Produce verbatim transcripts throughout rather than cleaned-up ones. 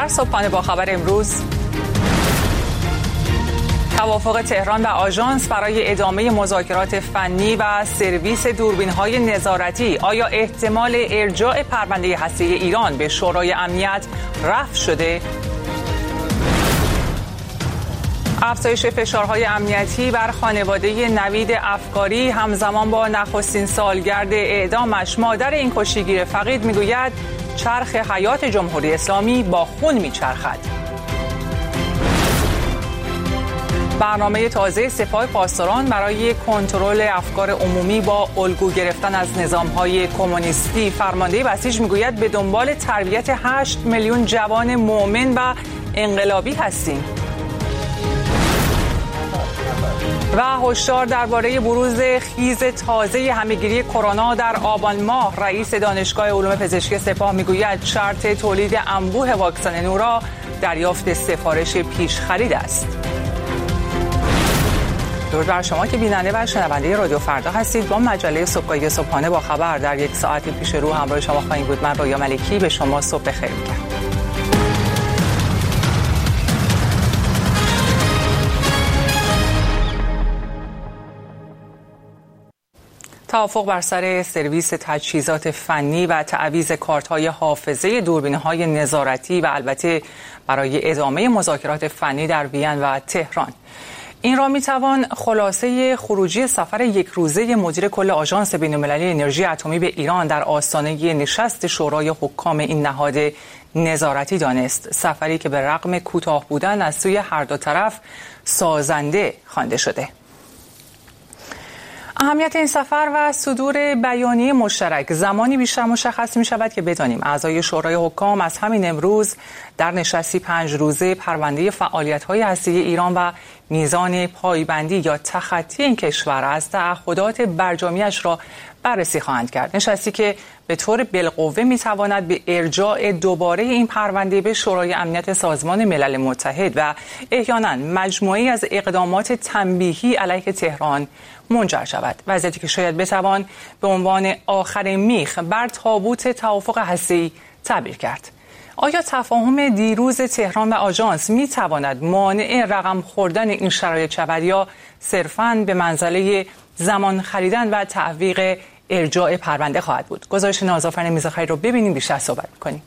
در صبحانه با خبر امروز، توافق تهران و آژانس برای ادامه مذاکرات فنی و سرویس دوربین‌های نظارتی. آیا احتمال ارجاع پرونده هسته‌ای ایران به شورای امنیت رفع شده؟ افزایش فشارهای امنیتی بر خانواده نوید افکاری همزمان با نخستین سالگرد اعدامش. مادر این کشتیگیر فقید میگوید چرخ حیات جمهوری اسلامی با خون میچرخد. برنامه تازه سپاه پاسداران برای کنترل افکار عمومی با الگو گرفتن از نظام‌های کمونیستی. فرمانده بسیج میگوید به دنبال تربیت هشت میلیون جوان مؤمن و انقلابی هستیم. و هشدار درباره بروز خیز تازه همه‌گیری کرونا در آبان ماه. رئیس دانشگاه علوم پزشکی سپاه میگوید شرط تولید انبوه واکسن نورا دریافت سفارش پیش خرید است. درود بر شما که بیننده و شنونده رادیو فردا هستید. با مجله صبحگاهی صبحانه با خبر در یک ساعت پیش رو همراه شما خواهیم بود. من رویا ملکی به شما صبح بخیر میگم. توافق بر سر سرویس تجهیزات فنی و تعویض کارت‌های حافظه دوربین‌های نظارتی و البته برای ادامه مذاکرات فنی در وین و تهران. این را میتوان خلاصه خروجی سفر یک روزه مدیر کل آژانس بین‌المللی انرژی اتمی به ایران در آستانه نشست شورای حکام این نهاد نظارتی دانست. سفری که به رغم کوتاه بودن از سوی هر دو طرف سازنده خوانده شده. اهمیت این سفر و صدور بیانیه مشترک زمانی بیشتر مشخص می شود که بدانیم اعضای شورای حکام از همین امروز در نشستی پنج روزه پرونده فعالیت‌های هسته‌ای ایران و میزان پایبندی یا تخطی این کشور از تعهدات برجامیش را بررسی خواهند کرد. نشستی که به طور بالقوه میتواند به ارجاع دوباره این پرونده به شورای امنیت سازمان ملل متحد و احیانا مجموعه‌ای از اقدامات تنبیهی علیه تهران منجر شود. وضعیتی که شاید بتوان به عنوان آخر میخ بر تابوت توافق هسته‌ای تعبیر کرد. آیا تفاهم دیروز تهران و آژانس می تواند مانع رقم خوردن این شرایط شود یا صرفاً به منزله زمان خریدن و تعویق ارجاع پرونده خواهد بود؟ گزارش نازآفرین میرزاخیلی رو ببینیم، بیشتر صحبت می‌کنیم.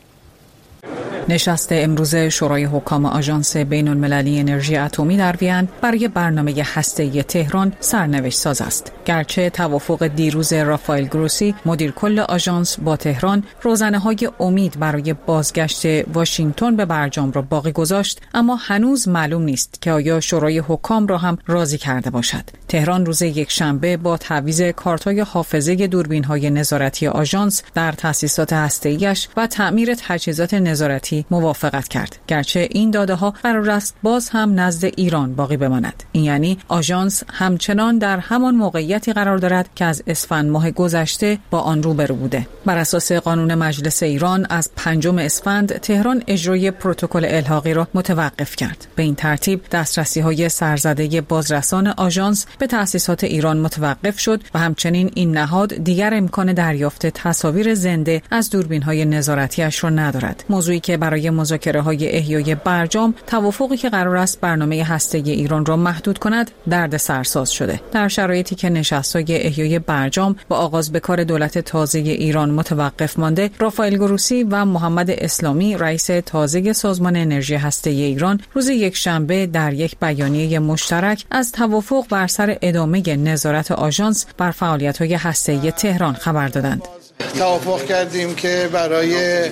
نشست امروز شورای حکام آژانس بین‌المللی انرژی اتمی در وین برای برنامه هسته‌ای تهران سرنوشت ساز است. گرچه توافق دیروز رافائل گروسی مدیر کل آژانس با تهران روزنه‌های امید برای بازگشت واشنگتن به برجام را باقی گذاشت، اما هنوز معلوم نیست که آیا شورای حکام را هم راضی کرده باشد. تهران روز یکشنبه با تعویض کارت‌های حافظه دوربین‌های نظارتی آژانس در تأسیسات هسته‌ایش و تعمیر تجهیزات نظارتی موافقت کرد. گرچه این داده ها قرار است باز هم نزد ایران باقی بماند. این یعنی آژانس همچنان در همان موقعیتی قرار دارد که از اسفند ماه گذشته با آن روبرو بوده. بر اساس قانون مجلس ایران از پنجم اسفند تهران اجرای پروتکل الحاقی را متوقف کرد. به این ترتیب دسترسی‌های سرزده بازرسان آژانس به تأسیسات ایران متوقف شد و همچنین این نهاد دیگر امکان دریافت تصاویر زنده از دوربین‌های نظارتی‌اش را ندارد. موضوعی که برای مذاکره‌های احیای برجام توافقی که قرار است برنامه هسته‌ای ایران را محدود کند دردسرساز شده. در شرایطی که نشست‌های احیای برجام با آغاز به کار دولت تازه ایران متوقف مانده، رافائل گروسی و محمد اسلامی رئیس تازه سازمان انرژی هسته‌ای ایران روز یکشنبه در یک بیانیه مشترک از توافق بر سر ادامه نظارت آژانس بر فعالیت‌های هسته‌ای تهران خبر دادند. توافق کردیم که برای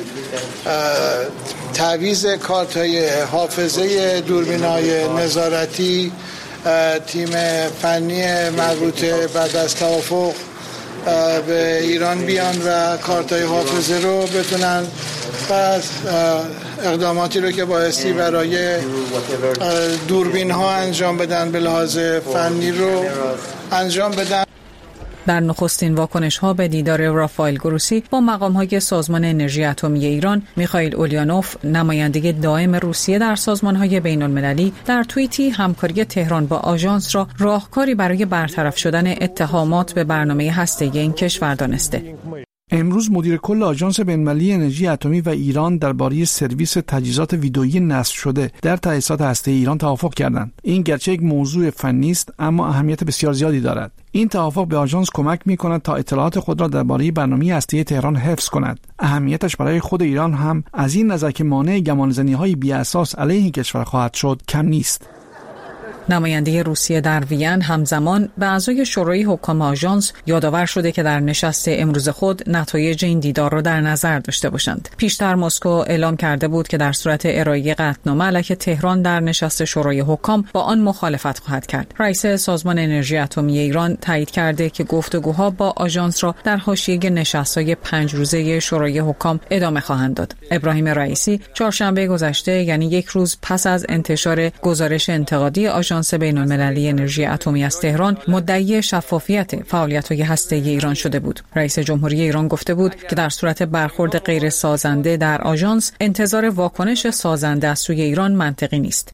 تعویض کارت‌های حافظه دوربین‌های نظارتی تیم فنی مربوطه بعد از توافق به ایران بیان و کارت‌های حافظه رو بتونن و اقداماتی رو که بایستی برای دوربین‌ها انجام بدن به لحاظ فنی رو انجام بدن. در نخستین واکنش‌ها به دیدار رافائل گروسی با مقام‌های سازمان انرژی اتمی ایران، میخائیل اولیانوف، نماینده دائم روسیه در سازمان‌های بین‌المللی، در توییتی همکاری تهران با آژانس را راهکاری برای برطرف شدن اتهامات به برنامه هسته‌ای این کشور دانسته. امروز مدیر کل آژانس بین‌المللی انرژی اتمی و ایران درباره سرویس تجهیزات ویدئویی نصب شده در تأسیسات هسته‌ای ایران توافق کردند. این گرچه یک موضوع فنی است اما اهمیت بسیار زیادی دارد. این توافق به آژانس کمک می‌کند تا اطلاعات خود را درباره برنامه هسته‌ای تهران حفظ کند. اهمیتش برای خود ایران هم از این نظر که مانع گمانه‌زنی‌های بی‌اساس علیه کشور خواهد شد کم نیست. نماینده روسیه در وین همزمان به اعضای شورای حکام آژانس یادآور شده که در نشست امروز خود نتایج این دیدار را در نظر داشته باشند. پیشتر مسکو اعلام کرده بود که در صورت ارائه قطعنامه علیه تهران در نشست شورای حکام با آن مخالفت خواهد کرد. رئیس سازمان انرژی اتمی ایران تایید کرده که گفتگوها با آژانس را در حاشیه نشست‌های پنج روزه شورای حکام ادامه خواهند داد. ابراهیم رئیسی چهارشنبه گذشته، یعنی یک روز پس از انتشار گزارش انتقادی آژانس بین‌المللی انرژی اتمی از تهران، مدعی شفافیت فعالیت‌های هسته‌ای ایران شده بود. رئیس جمهوری ایران گفته بود که در صورت برخورد غیر سازنده در آژانس، انتظار واکنش سازنده از سوی ایران منطقی نیست.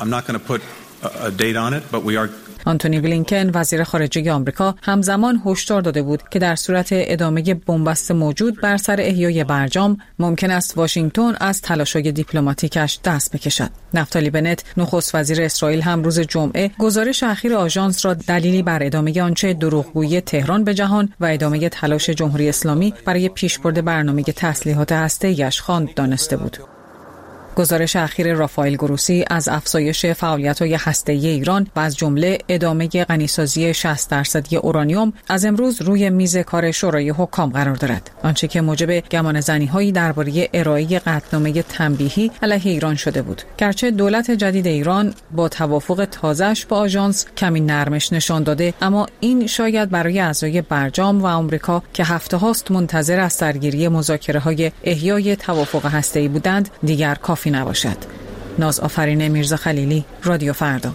آنتونی بلینکن وزیر خارجه آمریکا همزمان هشدار داده بود که در صورت ادامه بنبست موجود بر سر احیای برجام ممکن است واشنگتن از تلاش‌های دیپلماتیکش دست بکشد. نفتالی بنت نخست وزیر اسرائیل هم روز جمعه گزارش اخیر آژانس را دلیلی بر ادامه آنچه دروغگویی تهران به جهان و ادامه تلاش جمهوری اسلامی برای پیشبرد برنامه تسلیحات هسته‌ایش خواند دانسته بود. گزارش اخیر رافائل گروسی از افزایش فعالیت‌های هسته‌ای ایران و از جمله ادامه غنیسازی شصت درصدی اورانیوم از امروز روی میز کار شورای حکام قرار دارد. آنچه که موجب گمانه‌زنی‌هایی درباره ارائه قطعنامه تنبیهی علیه ایران شده بود. گرچه دولت جدید ایران با توافق تازه‌اش با آژانس کمی نرمش نشان داده، اما این شاید برای اعضای برجام و آمریکا که هفته‌هاست منتظر از سرگیری مذاکره‌های احیای توافق هسته‌ای بودند، دیگر کافی نباشد. ناز آفرین میرزا خلیلی، رادیو فردا.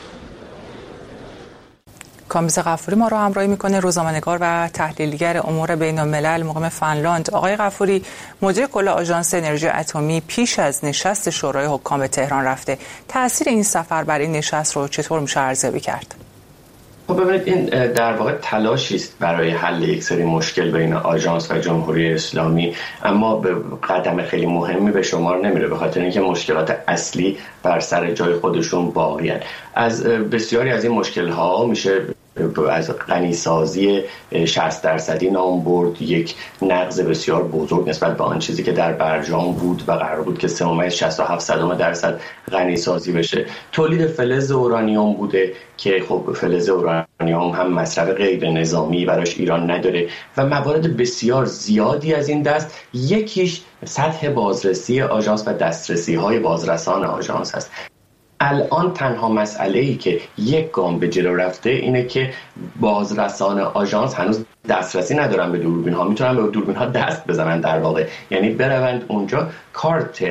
کامبیز غفوری ما رو همراهی میکنه، روزنامه‌نگار و تحلیلگر امور بین‌الملل مقیم فنلاند. آقای غفوری، مدیر کل آژانس انرژی اتمی پیش از نشست شورای حکام به تهران رفته. تأثیر این سفر بر این نشست رو چطور میشه ارزیابی کرد؟ خب ببینید، این در واقع تلاشی است برای حل یک سری مشکل بین آژانس و جمهوری اسلامی، اما به قدم خیلی مهمی به شمار نمیره، به خاطر اینکه مشکلات اصلی بر سر جای خودشون باقی‌اند. از بسیاری از این مشکل‌ها میشه از غنیسازی شصت درصدی نام برد، یک نقض بسیار بزرگ نسبت به آن چیزی که در برجام بود و قرار بود که سه ممیز شصت و هفت صدم درصد غنیسازی بشه. تولید فلز اورانیوم بوده که خب فلز اورانیوم هم مصرف غیر نظامی براش ایران نداره و موارد بسیار زیادی از این دست. یکیش سطح بازرسی آژانس و دسترسی‌های بازرسان آژانس هست. الان تنها مسئله‌ای که یک گام به جلو رفته اینه که بازرسان آژانس هنوز دسترسی ندارن به دوربین ها، میتونن به دوربین ها دست بزنن، در واقع یعنی بروند اونجا کارت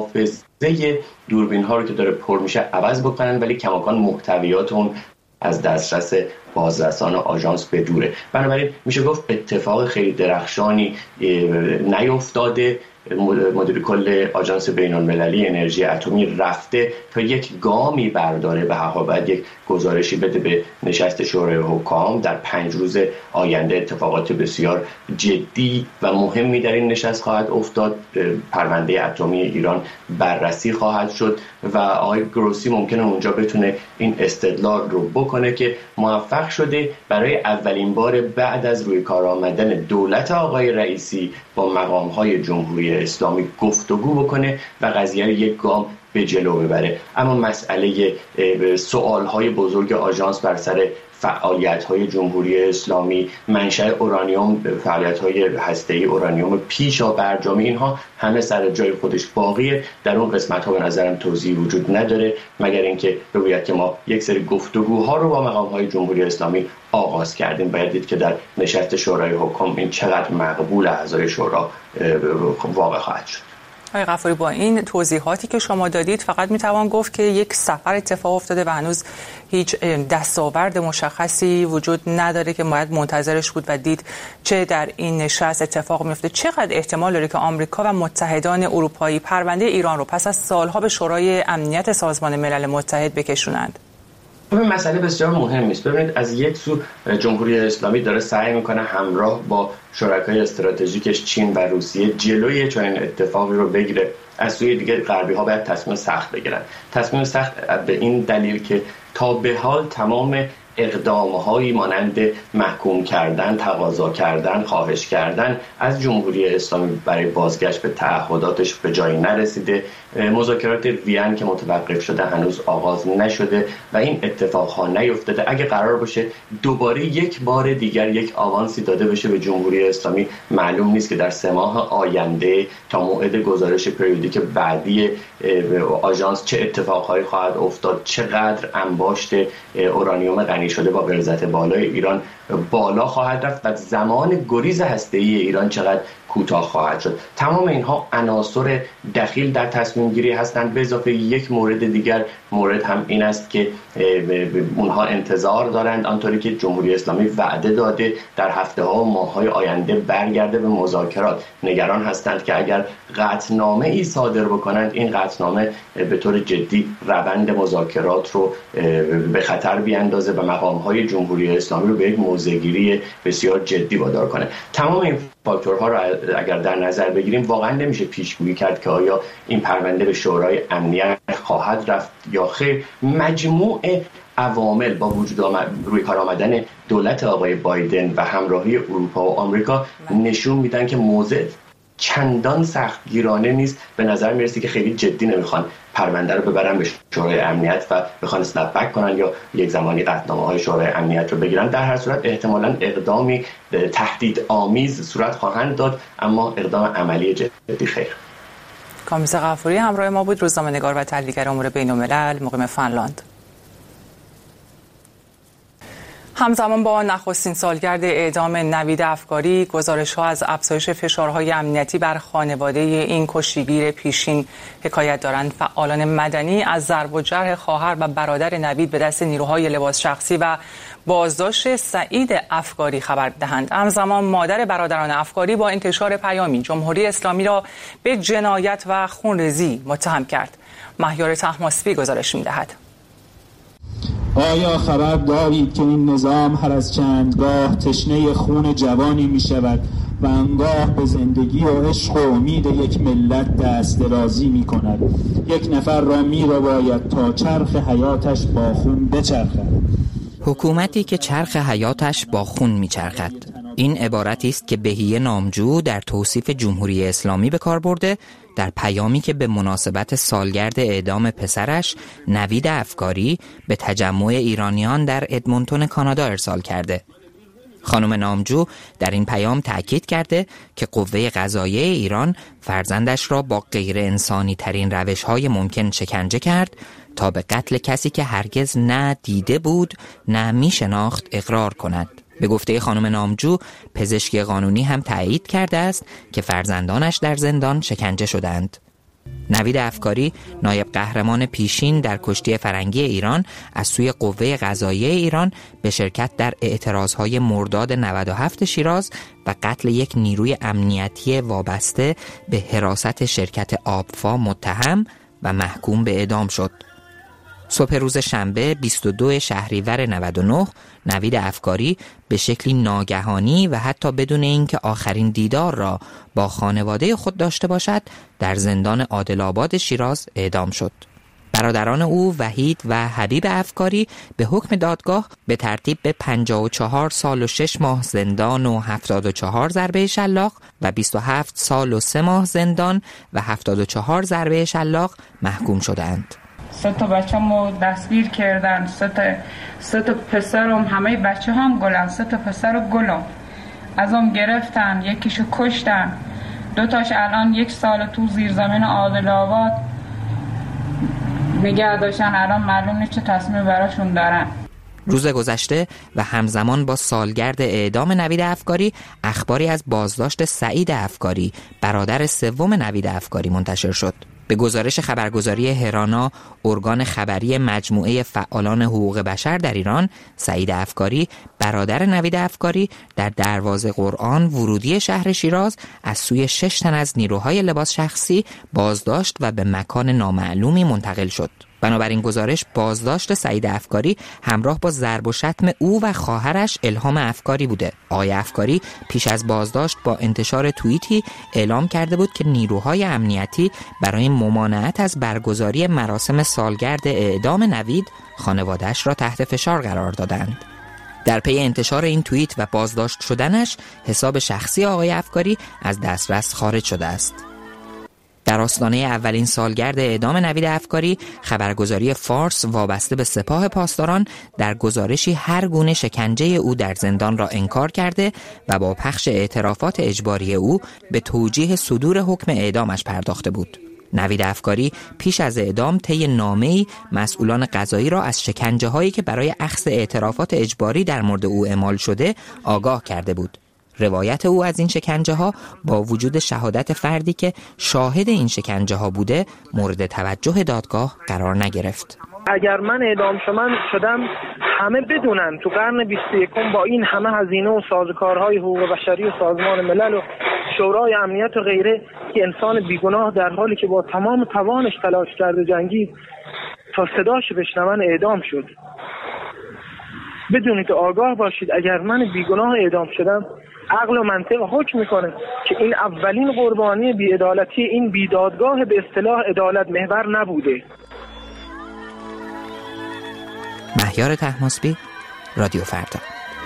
حافظه دوربین ها رو که داره پر میشه عوض بکنن، ولی کماکان محتویات اون از دسترس بازرسان آژانس به دوره. بنابراین میشه گفت اتفاق خیلی درخشانی نیفتاده. مدیر کل آژانس بین‌المللی انرژی اتمی رفته تا یک گامی برداره، به هر حال باید یک گزارشی بده به نشست شورای حکام. در پنج روز آینده اتفاقات بسیار جدی و مهمی در این نشست خواهد افتاد. پرونده اتمی ایران بررسی خواهد شد و آقای گروسی ممکنه اونجا بتونه این استدلال رو بکنه که موفق شده برای اولین بار بعد از روی کار آمدن دولت آقای رئیسی با مقام‌های جمهوری اسلامی گفتگو بکنه و قضیه رو یک گام به جلو ببره. اما مسئله سوال‌های بزرگ آژانس بر سر فعالیت‌های جمهوری اسلامی، منشأ اورانیوم، فعالیت‌های هسته‌ای اورانیوم پیشا برجامی، اینها همه سر جای خودش باقیه. در اون قسمت‌ها به نظرم توضیحی وجود نداره مگر اینکه بگوید که ما یک سری گفتگوها رو با مقام‌های جمهوری اسلامی آغاز کردیم. باید دید که در نشست شورای حکام این چقدر مقبول اعضای شورا واقع خواهد شد. آقای غفوری، با این توضیحاتی که شما دادید فقط میتوان گفت که یک سفر اتفاق افتاده و هنوز هیچ دستاورد مشخصی وجود نداره که باید منتظرش بود و دید چه در این نشست اتفاق میفته. چقدر احتمال داره که آمریکا و متحدان اروپایی پرونده ایران رو پس از سالها به شورای امنیت سازمان ملل متحد بکشونند؟ این مسئله بسیار مهمی است. ببینید از یک سو جمهوری اسلامی داره سعی میکنه همراه با شرکای استراتژیکش چین و روسیه جلوی چنین اتفاقی رو بگیره. از سوی دیگه غربی ها باید تصمیم سخت بگیرن. تصمیم سخت به این دلیل که تا به حال تمام اقدام‌هایی مانند محکوم کردن، تقاضا کردن، خواهش کردن از جمهوری اسلامی برای بازگشت به تعهداتش به جایی نرسیده. مذاکرات وین که متوقف شده هنوز آغاز نشده و این اتفاقها نیفتاده. اگه قرار باشه دوباره یک بار دیگر یک آوانسی داده بشه به جمهوری اسلامی، معلوم نیست که در سه ماه آینده تا موعد گزارش پریودیک بعدی آژانس چه اتفاقهایی خواهد افتاد، چقدر انباشت اورانیوم غنی شده با غلظت بالای ایران بالا خواهد رفت و زمان گریز هسته‌ای ایران چقدر کوتاه خواهد شد. تمام اینها عناصر دخیل در تصمیم گیری هستند. به اضافه یک مورد دیگر، مورد هم این است که اونها انتظار دارند آنطوری که جمهوری اسلامی وعده داده در هفته ها و ماه های آینده برگرده به مذاکرات. نگران هستند که اگر قطعنامه ای صادر بکنند این قطعنامه به طور جدی روند مذاکرات رو به خطر بیاندازه و مقام های جمهوری اسلامی رو به یک موضع‌گیری بسیار جدی وادار کنه. تمام این فاکتورها رو اگر در نظر بگیریم واقعا نمیشه پیشگویی کرد که آیا این پرونده به شورای امنیت خواهد رفت یا خیر. مجموع عوامل با وجود آمد روی کار آمدن دولت آقای بایدن و همراهی اروپا و آمریکا نشون میدن که موضوع چندان سختگیرانه نیست. به نظر میرسه که خیلی جدی نمیخوان پرونده رو ببرن به شورای امنیت و بخوان اسنپ بک کنن یا یک زمانی قطعنامه‌های شورای امنیت رو بگیرن. در هر صورت احتمالاً اقدامی تهدید آمیز صورت خواهند داد، اما اقدام عملی جدی خیر. کامیز غفوری همراه ما بود، روزنامه‌نگار و تحلیلگر امور بین‌الملل مقیم فنلاند. همزمان با نخستین سالگرد اعدام نوید افکاری، گزارش‌ها از افزایش فشارهای امنیتی بر خانواده این کشتیگیر پیشین حکایت دارند. فعالان مدنی از ضرب و جرح خواهر و برادر نوید به دست نیروهای لباس شخصی و بازداشت سعید افکاری خبر دهند. همزمان مادر برادران افکاری با انتشار پیامی جمهوری اسلامی را به جنایت و خونریزی متهم کرد. مهیار طهماسبی گزارش می‌دهد. آیا خبر دارید که این نظام هر از چندگاه تشنه خون جوانی می شود و انگاه به زندگی و عشق و امید یک ملت دست درازی می کند؟ یک نفر را می رو باید تا چرخ حیاتش با خون بچرخد. حکومتی که چرخ حیاتش با خون می چرخد. این عبارتی است که بهیه نامجو در توصیف جمهوری اسلامی به کار برده در پیامی که به مناسبت سالگرد اعدام پسرش نوید افکاری به تجمع ایرانیان در ادمونتون کانادا ارسال کرده. خانم نامجو در این پیام تأکید کرده که قوه قضاییه ایران فرزندش را با غیر انسانی ترین روش های ممکن شکنجه کرد تا به قتل کسی که هرگز نه دیده بود نه می شناخت اقرار کند. به گفته خانم نامجو، پزشکی قانونی هم تایید کرده است که فرزندانش در زندان شکنجه شدند. نوید افکاری، نایب قهرمان پیشین در کشتی فرنگی ایران، از سوی قوه قضاییه ایران به شرکت در اعتراضهای مرداد نود و هفت شیراز و قتل یک نیروی امنیتی وابسته به حراست شرکت آبفا متهم و محکوم به اعدام شد. صبح روز شنبه بیست و دو شهریور نود و نه نوید افکاری به شکلی ناگهانی و حتی بدون اینکه آخرین دیدار را با خانواده خود داشته باشد در زندان عادل‌آباد شیراز اعدام شد. برادران او وحید و حبیب افکاری به حکم دادگاه به ترتیب به پنجاه و چهار سال و شش ماه زندان و هفتاد و چهار ضربه شلاق و بیست و هفت سال و سه ماه زندان و هفتاد و چهار ضربه شلاق محکوم شدند. سه تا بچه‌مو دستگیر کردن، سه تا سه تا پسرم، همه بچه هم گلن، سه تا پسر و گلم از اون گرفتن، یکیشو کشتن، دو تاش الان یک سال تو زیر زمین عادل‌آباد نگه داشتن، الان معلوم نیست چه تصمیم براشون دارن. روز گذشته و همزمان با سالگرد اعدام نوید افکاری، اخباری از بازداشت سعید افکاری، برادر سوم نوید افکاری منتشر شد. به گزارش خبرگزاری هرانا، ارگان خبری مجموعه فعالان حقوق بشر در ایران، سعید افکاری، برادر نوید افکاری، در دروازه قرآن ورودی شهر شیراز از سوی شش تن از نیروهای لباس شخصی بازداشت و به مکان نامعلومی منتقل شد. بنابراین گزارش بازداشت سعید افکاری همراه با ضرب و شتم او و خواهرش الهام افکاری بوده. آقای افکاری پیش از بازداشت با انتشار توییتی اعلام کرده بود که نیروهای امنیتی برای ممانعت از برگزاری مراسم سالگرد اعدام نوید خانواده‌اش را تحت فشار قرار دادند. در پی انتشار این توییت و بازداشت شدنش، حساب شخصی آقای افکاری از دسترس خارج شده است. در آستانه اولین سالگرد اعدام نوید افکاری، خبرگزاری فارس وابسته به سپاه پاسداران در گزارشی هر گونه شکنجه او در زندان را انکار کرده و با پخش اعترافات اجباری او به توجیه صدور حکم اعدامش پرداخته بود. نوید افکاری پیش از اعدام طی نامه‌ای مسئولان قضایی را از شکنجه‌هایی که برای اخذ اعترافات اجباری در مورد او اعمال شده آگاه کرده بود. روایت او از این شکنجه ها با وجود شهادت فردی که شاهد این شکنجه ها بوده مورد توجه دادگاه قرار نگرفت. اگر من اعدام شدم همه بدونن تو قرن بیست و یکم با این همه هزینه و سازوکارهای حقوق بشری و سازمان ملل و شورای امنیت و غیره که انسان بیگناه در حالی که با تمام توانش تلاش کرده جنگید تا صداش بشنون اعدام شد. بدونید آگاه باشید اگر من بیگناه اعدام شدم عقل و منطق حکم میکنه که این اولین قربانی بی‌عدالتی این بیدادگاه به اصطلاح عدالت محور نبوده. مهیار طهماسبی، رادیو فردا.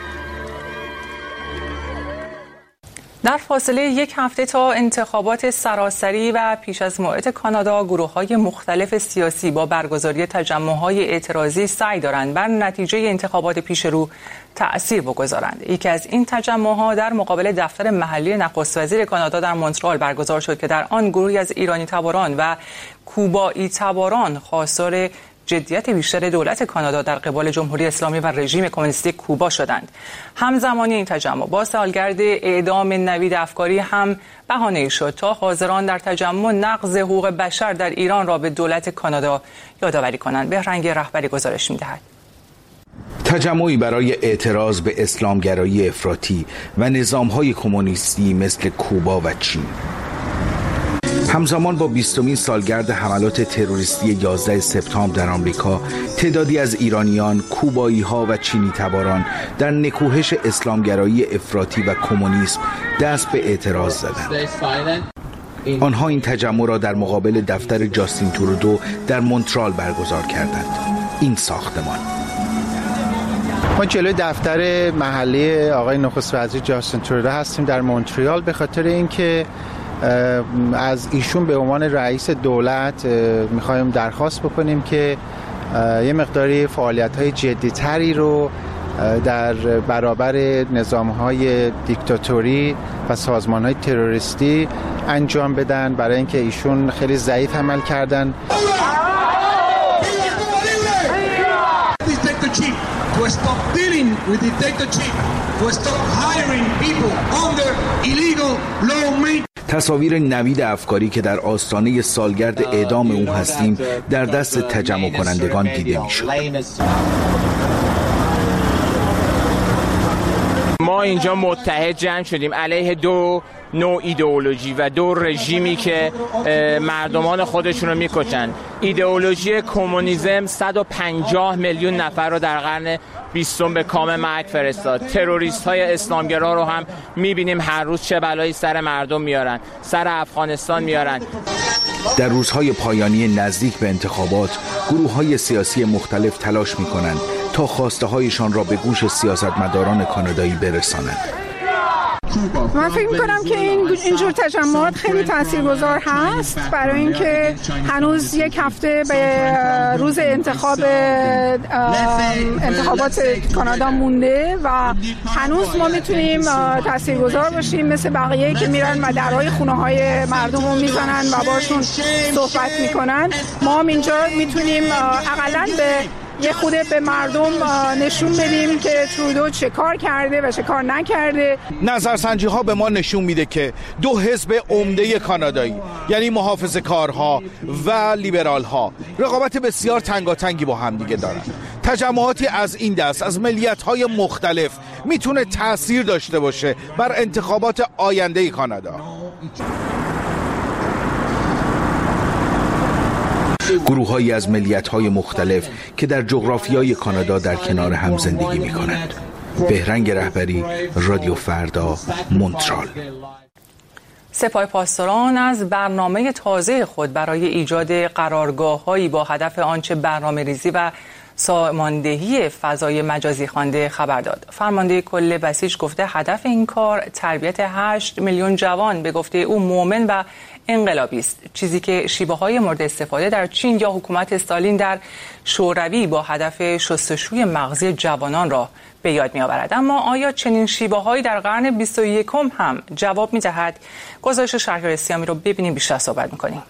در فاصله یک هفته تا انتخابات سراسری و پیش از موعد کانادا، گروه‌های مختلف سیاسی با برگزاری تجمع‌های اعتراضی سعی دارند بر نتیجه انتخابات پیش رو تأثیر بگذارند. یکی از این تجمع‌ها در مقابل دفتر محلی نخست وزیر کانادا در مونترال برگزار شد که در آن گروهی از ایرانی تباران و کوبایی تباران خواستار جدیت بیشتر دولت کانادا در قبال جمهوری اسلامی و رژیم کمونیستی کوبا شدند. همزمانی این تجمع با سالگرد اعدام نوید افکاری هم بهانه‌ای شد تا حاضران در تجمع نقض حقوق بشر در ایران را به دولت کانادا یادآوری کنند. بهرنگ رهبری گزارش می‌دهد. تجمعی برای اعتراض به اسلامگرایی افراطی و نظام‌های کمونیستی مثل کوبا و چین. همزمان با بیستمین سالگرد حملات تروریستی یازده سپتامبر در آمریکا، تعدادی از ایرانیان، کوبایی‌ها و چینی تباران در نکوهش اسلامگرایی افراطی و کمونیسم دست به اعتراض زدند. آنها این تجمع را در مقابل دفتر جاستین ترودو در مونترال برگزار کردند. این ساختمان ما جلوی دفتر محلی آقای نخست وزیر جاستین ترودو هستیم در مونترال به خاطر اینکه از ایشون به عنوان رئیس دولت میخوایم درخواست بکنیم که یه مقداری فعالیت‌های جدی‌تری رو در برابر نظام‌های دیکتاتوری و سازمان‌های تروریستی انجام بدن، برای اینکه ایشون خیلی ضعیف عمل کردن. To stop dealing with dictatorship, to stop hiring people under illegal law. تصاویر نوید افکاری که در آستانه سالگرد اعدام او هستیم در دست تجمع کنندگان دیده میشد. ما اینجا متحد جمع شدیم علیه دو نوع ایدئولوژی و دو رژیمی که مردمان خودشون رو میکشن. ایدئولوژی کمونیسم صد و پنجاه میلیون نفر رو در قرن بیستم به کام مرگ فرستاد. تروریست های اسلامگرا رو هم میبینیم هر روز چه بلایی سر مردم میارن، سر افغانستان میارن. در روزهای پایانی نزدیک به انتخابات، گروه های سیاسی مختلف تلاش میکنند تا خواسته هایشان را به گوش سیاستمداران کانادایی برسانند. من فکر میکنم که این اینجور تجمعات خیلی تاثیرگذار هست برای اینکه هنوز یک هفته به روز انتخاب انتخابات کانادا مونده و هنوز ما میتونیم تاثیرگذار باشیم مثل بقیه که میرن و درهای خونه های مردم رو میزنن و باشون صحبت میکنن. ما هم اینجا میتونیم اقلن به یه خوده به مردم نشون بدیم که ترودو چه کار کرده و چه کار نکرده. نظرسنجی ها به ما نشون میده که دو حزب عمده کانادایی، یعنی محافظه‌کارها و لیبرال ها، رقابت بسیار تنگاتنگی با هم دیگه دارن. تجمعاتی از این دست از ملیت های مختلف میتونه تأثیر داشته باشه بر انتخابات آینده کانادا. گروه‌هایی از ملیت‌های مختلف که در جغرافیای کانادا در کنار هم زندگی می‌کنند. بهرنگ رهبری، رادیو فردا، مونترال. سپاه پاسداران از برنامه تازه خود برای ایجاد قرارگاه‌هایی با هدف آنچه برنامه‌ریزی و ساماندهی فضای مجازی خوانده خبر داد. فرمانده کل بسیج گفته هدف این کار تربیت هشت میلیون جوان به گفته او مؤمن و انقلابی است، چیزی که شیوه‌های مورد استفاده در چین یا حکومت استالین در شوروی با هدف شستشوی مغزی جوانان را به یاد می‌آورد. اما آیا چنین شیوه‌هایی در قرن بیست و یکم هم جواب می‌دهد؟ گزارش شهریار سیامی رو ببینیم، بیشتر صحبت می‌کنیم.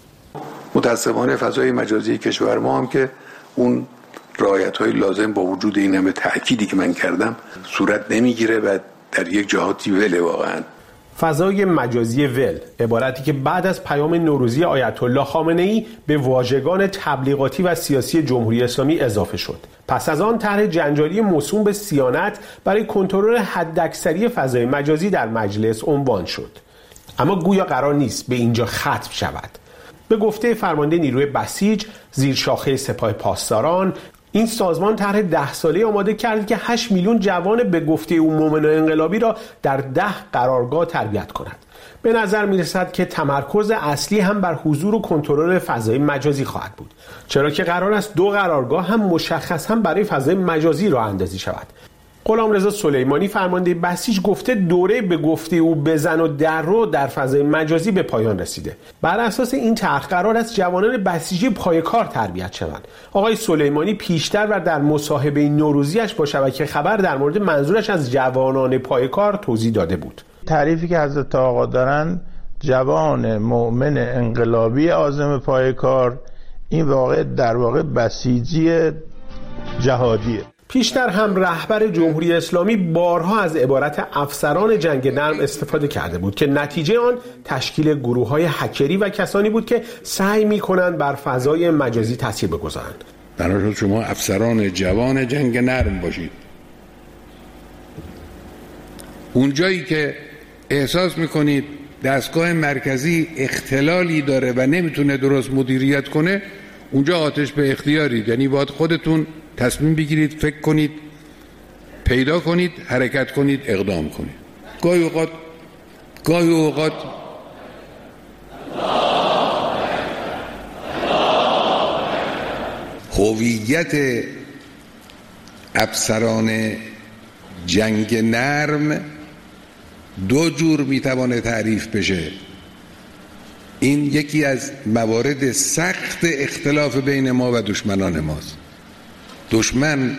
متأسفانه فضای مجازی کشور ما هم که اون رعایت‌های لازم با وجود این همه تأکیدی که من کردم صورت نمیگیره و در یک جهاتی وله. واقعا فضای مجازی ول، عبارتی که بعد از پیام نوروزی آیت الله خامنه‌ای به واژگان تبلیغاتی و سیاسی جمهوری اسلامی اضافه شد. پس از آن طرح جنجالی موسوم به صیانت برای کنترل حداکثری فضای مجازی در مجلس عنوان شد. اما گویا قرار نیست به اینجا ختم شود. به گفته فرمانده نیروی بسیج زیر شاخه سپاه پاسداران، این سازمان طرح ده ساله آماده کرد که هشت میلیون جوان به گفته او مومن و انقلابی را در ده قرارگاه تربیت کند. به نظر می رسد که تمرکز اصلی هم بر حضور و کنترل فضای مجازی خواهد بود، چرا که قرار است دو قرارگاه هم مشخص هم برای فضای مجازی راه اندازی شود. غلامرضا سلیمانی فرمانده بسیج گفته دوره به گفته او بزن و در رو در فضای مجازی به پایان رسیده. بر اساس این طرح قرار است جوانان بسیجی پای کار تربیت شوند. آقای سلیمانی پیشتر و در مصاحبه نوروزیش با شبکه خبر در مورد منظورش از جوانان پای کار توضیح داده بود. تعریفی که حضرت آقا دارن، جوان مؤمن انقلابی عازم پای کار، این واقع در واقع بسیجی جهادیه. پیشتر هم رهبر جمهوری اسلامی بارها از عبارت افسران جنگ نرم استفاده کرده بود که نتیجه آن تشکیل گروه‌های هکری و کسانی بود که سعی می‌کنند بر فضای مجازی تاثیر بگذارند. در حال شما افسران جوان جنگ نرم باشید. اونجایی که احساس می‌کنید دستگاه مرکزی اختلالی داره و نمیتونه درست مدیریت کنه، اونجا آتش به اختیارید. یعنی باید خودتون تصمیم بگیرید، فکر کنید، پیدا کنید، حرکت کنید، اقدام کنید. گاهی اوقات گاهی اوقات هویت افسران جنگ نرم دو جور میتوانه تعریف بشه. این یکی از موارد سخت اختلاف بین ما و دشمنان ماست. دشمن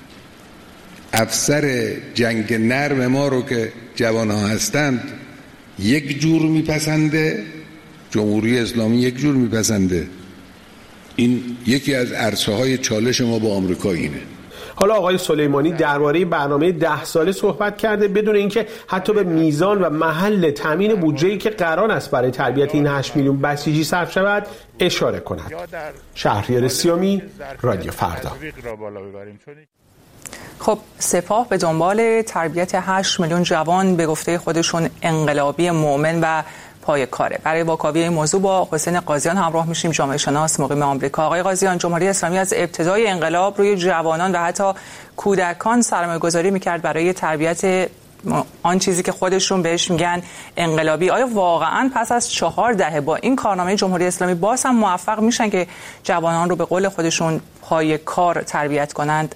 افسر جنگ نرم ما رو که جوان ها هستند یک جور میپسنده، جمهوری اسلامی یک جور میپسنده. این یکی از عرصه های چالش ما با آمریکا اینه. حالا آقای سلیمانی درباره برنامه ده ساله صحبت کرده بدون اینکه حتی به میزان و محل تامین بودجه‌ای که قرار است برای تربیت این هشت میلیون بسیجی صرف شود اشاره کند. شهریار سیامی، رادیو فردا. خب سپاه به دنبال تربیت هشت میلیون جوان به گفته خودشون انقلابی مؤمن و پای کاره. برای واکاوی این موضوع با حسین قاضیان همراه میشیم، جامعه شناس مقیم آمریکا. آقای قاضیان، جمهوری اسلامی از ابتدای انقلاب روی جوانان و حتی کودکان سرمایه‌گذاری میکرد برای تربیت آن چیزی که خودشون بهش میگن انقلابی. آیا واقعا پس از چهار دهه با این کارنامه جمهوری اسلامی باز هم موفق میشن که جوانان رو به قول خودشون پای کار تربیت کنند؟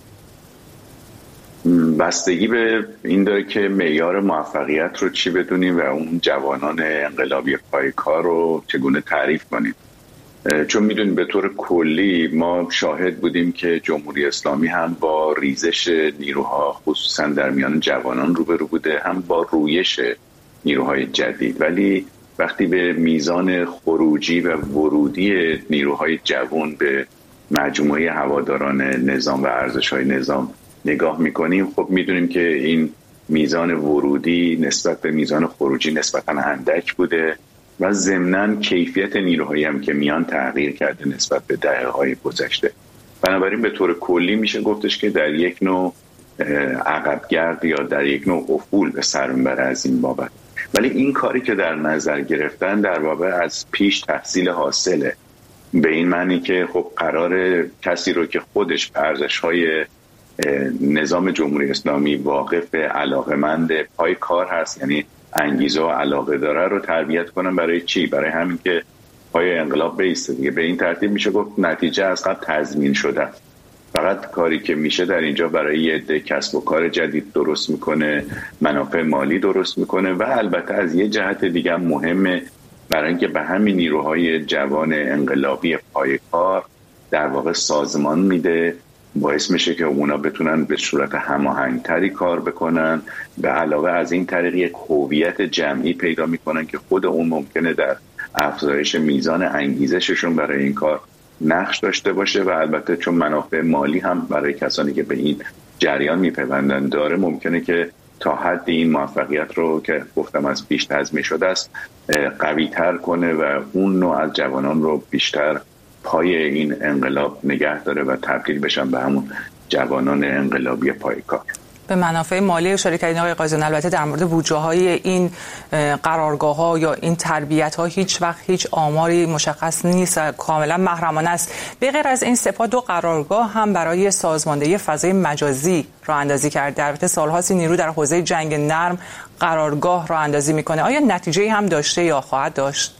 بستگی به این داره که معیار موفقیت رو چی بدونیم و اون جوانان انقلابی پای کار رو چگونه تعریف کنیم. چون میدونیم به طور کلی ما شاهد بودیم که جمهوری اسلامی هم با ریزش نیروها خصوصا در میان جوانان روبرو بوده، هم با رویش نیروهای جدید. ولی وقتی به میزان خروجی و ورودی نیروهای جوان به مجموعه هواداران نظام و ارزش‌های نظام نگاه میکنیم، خب میدونیم که این میزان ورودی نسبت به میزان خروجی نسبتاً اندک بوده و ضمناً کیفیت نیروهایی هم که میان تغییر کرده نسبت به دهه‌های گذشته. بنابراین به طور کلی میشه گفتش که در یک نوع عقبگرد یا در یک نوع افول به سر میبره از این بابت. ولی این کاری که در نظر گرفتن در واقع از پیش تحصیل حاصله. به این معنی که خب قرار کسی رو که خودش به ارزش‌های نظام جمهوری اسلامی واقف، علاقه‌مند، پای کار هست، یعنی انگیزه و علاقه داره، رو تربیت کنن. برای چی؟ برای همین که پای انقلاب بیسته دیگه. به این ترتیب میشه گفت نتیجه از قبل تضمین شده. فقط کاری که میشه در اینجا برای یه عده کسب و کار جدید درست میکنه، منافع مالی درست میکنه و البته از یه جهت دیگه مهمه برای اینکه به همین نیروهای جوان انقلابی پای کار در واقع سازمان میده، باعث میشه که اونا بتونن به صورت هماهنگتری کار بکنن. به علاوه از این طریق یک هویت جمعی پیدا میکنن که خود اون ممکنه در افزایش میزان انگیزششون برای این کار نقش داشته باشه و البته چون منافع مالی هم برای کسانی که به این جریان میپیوندن داره، ممکنه که تا حد این موفقیت رو که گفتم از پیش تضمین شده است قوی تر کنه و اون نوع از جوانان رو بیشتر پای این انقلاب نگه داره و تبدیل بشن به همون جوانان انقلابی پایکار. به منافع مالی اشاره کردین آقای قاضیان. البته در مورد بودجه های این قرارگاه ها یا این تربیت ها هیچ وقت هیچ آماری مشخص نیست، کاملا محرمانه است. به غیر از این سپاه دو قرارگاه هم برای سازماندهی فضای مجازی راه اندازی کرده. البته سالهاست این نیرو در حوزه جنگ نرم قرارگاه راه اندازی میکنه. آیا نتیجه‌ای هم داشته یا خواهد داشت؟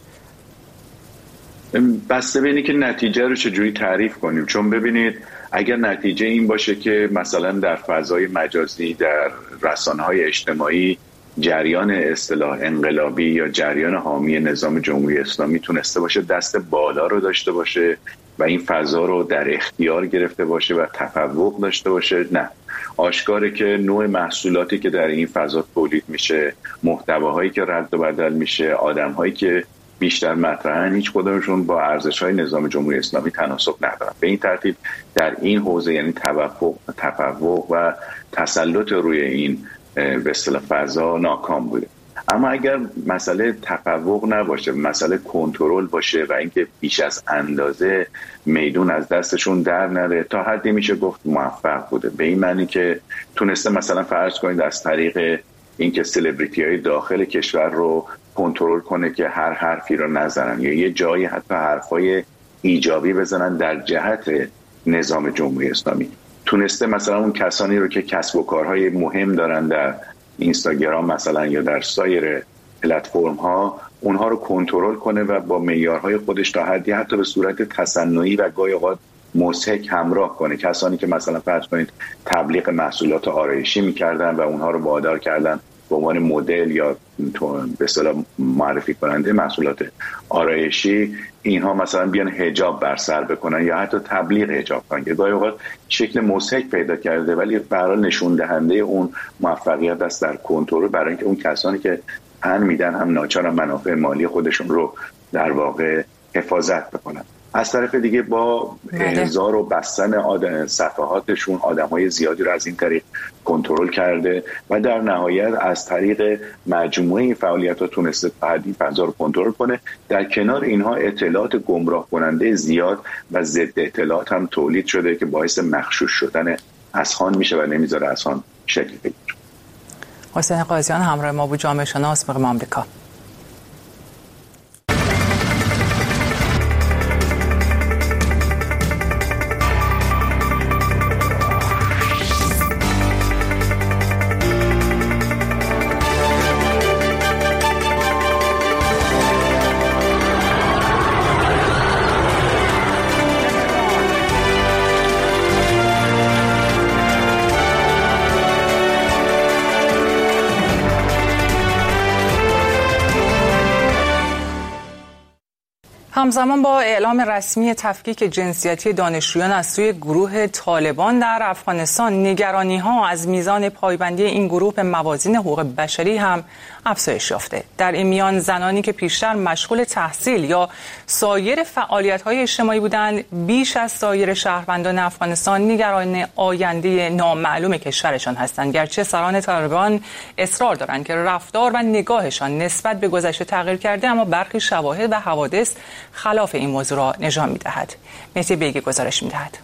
بسته به اینه که نتیجه رو چجوری تعریف کنیم. چون ببینید اگر نتیجه این باشه که مثلا در فضای مجازی، در رسانه‌های اجتماعی جریان اصطلاح انقلابی یا جریان حامی نظام جمهوری اسلامی تونسته باشه دست بالا رو داشته باشه و این فضا رو در اختیار گرفته باشه و تفوق داشته باشه، نه. آشکاره که نوع محصولاتی که در این فضا تولید میشه، محتواهایی که رد و بدل میشه، آدم‌هایی که بیشتر مطرحن، هیچ کدومشون با ارزش‌های نظام جمهوری اسلامی تناسب ندارن. به این ترتیب در این حوزه یعنی توفق تفوق و تسلط روی این به اصطلاح فضا ناکام بوده. اما اگر مسئله تفوق نباشه، مسئله کنترل باشه و اینکه بیش از اندازه میدون از دستشون در نره، تا حدی میشه گفت موفق بوده. به این معنی که تونسته مثلا فرض کنید از طریق اینکه سلبریتی های داخل کشور رو کنترل کنه که هر حرفی رو نزنن یا یه جایی حتی حرفای ایجابی بزنن در جهت نظام جمهوری اسلامی. تونسته مثلا اون کسانی رو که کسب و کارهای مهم دارن در اینستاگرام مثلا یا در سایر پلتفرم ها، اونها رو کنترل کنه و با معیارهای خودش تا حدی حتی به صورت تصنعی و گاهی اوقات مضحک همراه کنه. کسانی که مثلا فرض کنید تبلیغ محصولات آرایشی میکردن و اونها رو وادار کردن به عنوان مدل یا به اصطلاح معرفی کننده محصولات آرایشی اینها مثلا بیان حجاب بر سر بکنن یا حتی تبلیغ حجاب کنن که گاهی اوقات شکل مضحک پیدا کرده، ولی به هر حال نشون دهنده اون موفقیت است در کنترل، برای اینکه اون کسانی که پن میدن هم ناچار منافع مالی خودشون رو در واقع حفاظت بکنن. از طرف دیگه با احضار و بستن آدم صفحاتشون آدم‌های زیادی رو از این طریق کنترل کرده و در نهایت از طریق مجموعه این فعالیت‌ها تونسته حدی فضا رو کنترل کنه. در کنار اینها اطلاعات گمراه کننده زیاد و ضد اطلاعات هم تولید شده که باعث مغشوش شدن اذهان میشه و نمیذاره اذهان شکل بگیره. حسین قاضیان همراه ما بود، جامعه شناس مقیم آمریکا. همزمان با اعلام رسمی تفکیک جنسیتی دانشجویان از سوی گروه طالبان در افغانستان، نگرانی‌ها از میزان پایبندی این گروه به موازین حقوق بشری هم افزایش یافته. در این میان زنانی که پیشتر مشغول تحصیل یا سایر فعالیت‌های اجتماعی بودند، بیش از سایر شهروندان افغانستان نگران آینده نامعلوم کشورشان هستند. گرچه سران طالبان اصرار دارند که رفتار و نگاهشان نسبت به گذشته تغییر کرده، اما برخی شواهد و حوادث خلاف این موضوع را نشان می‌دهد. مهدی بیگی گزارش می‌دهد.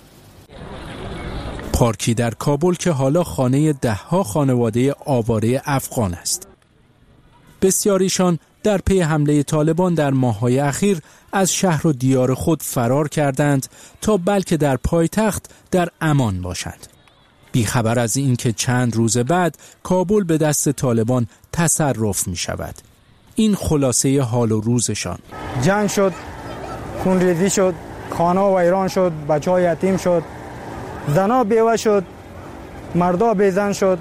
پارکی در کابل که حالا خانه ده‌ها خانواده آواره افغان است. بسیاریشان در پی حمله طالبان در ماه‌های اخیر از شهر و دیار خود فرار کردند تا بلکه در پایتخت در امان باشند. بیخبر از این که چند روز بعد کابل به دست طالبان تصرف می شود. این خلاصه حال و روزشان. جنگ شد، خونریزی شد، خانه و ویران شد، بچه ها یتیم شد، زنا بیوه شد، مردا بیزن شد.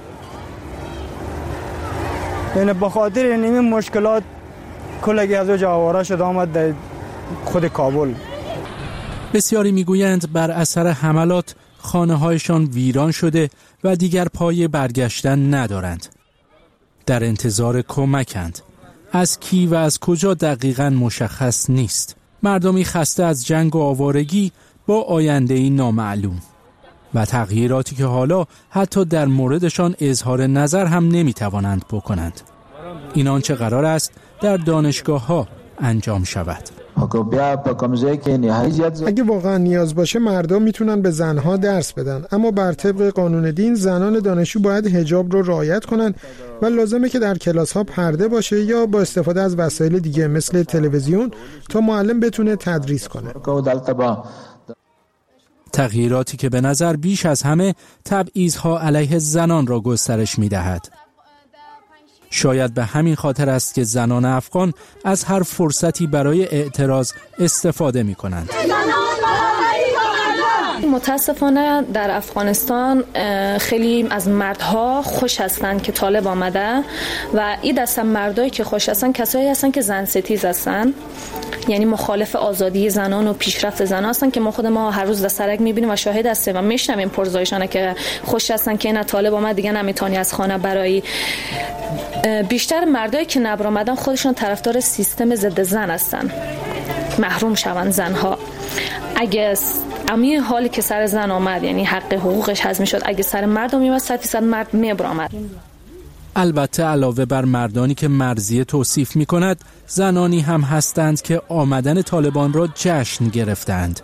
یعنی بخاطر این مشکلات کلگی از او جاواره شد آمد در خود کابل. بسیاری میگویند بر اثر حملات خانه‌هایشان ویران شده و دیگر پای برگشتن ندارند. در انتظار کمکند. از کی و از کجا دقیقاً مشخص نیست. مردمی خسته از جنگ و آوارگی با آینده‌ای نامعلوم و تغییراتی که حالا حتی در موردشان اظهار نظر هم نمی‌توانند بکنند. این آنچه قرار است در دانشگاه‌ها انجام شود. اگه واقعا نیاز باشه مردم میتونن به زنها درس بدن، اما بر طبق قانون دین زنان دانشجو باید حجاب رو رعایت کنن و لازمه که در کلاس ها پرده باشه یا با استفاده از وسایل دیگه مثل تلویزیون تا معلم بتونه تدریس کنه. تغییراتی که به نظر بیش از همه تبعیض‌ها علیه زنان را گسترش می‌دهد. شاید به همین خاطر است که زنان افغان از هر فرصتی برای اعتراض استفاده می کنند. متاسفانه در افغانستان خیلی از مردها خوش هستند که طالب آمده و این دسته مردایی که خوش هستند کسایی هستند که زن ستیز هستند، یعنی مخالف آزادی زنان و پیشرفت زنان هستند که ما خود ما هر روز دسترک می‌بینیم و شاهد هستیم و میشنویم پرزایشانه که خوش هستند که این طالب آمد دیگه نمیتونی از خانه برای. بیشتر مردایی که نبر آمدن خودشون طرفدار سیستم ضد زن هستند، محروم شوند زنها. اگه امی حالی که سر زن آمد یعنی حق حقوقش حذف میشد، اگه سر مرد میومد صد فیصد مرد میبر آمد. البته علاوه بر مردانی که مرضیه توصیف می کند، زنانی هم هستند که آمدن طالبان را جشن گرفتند.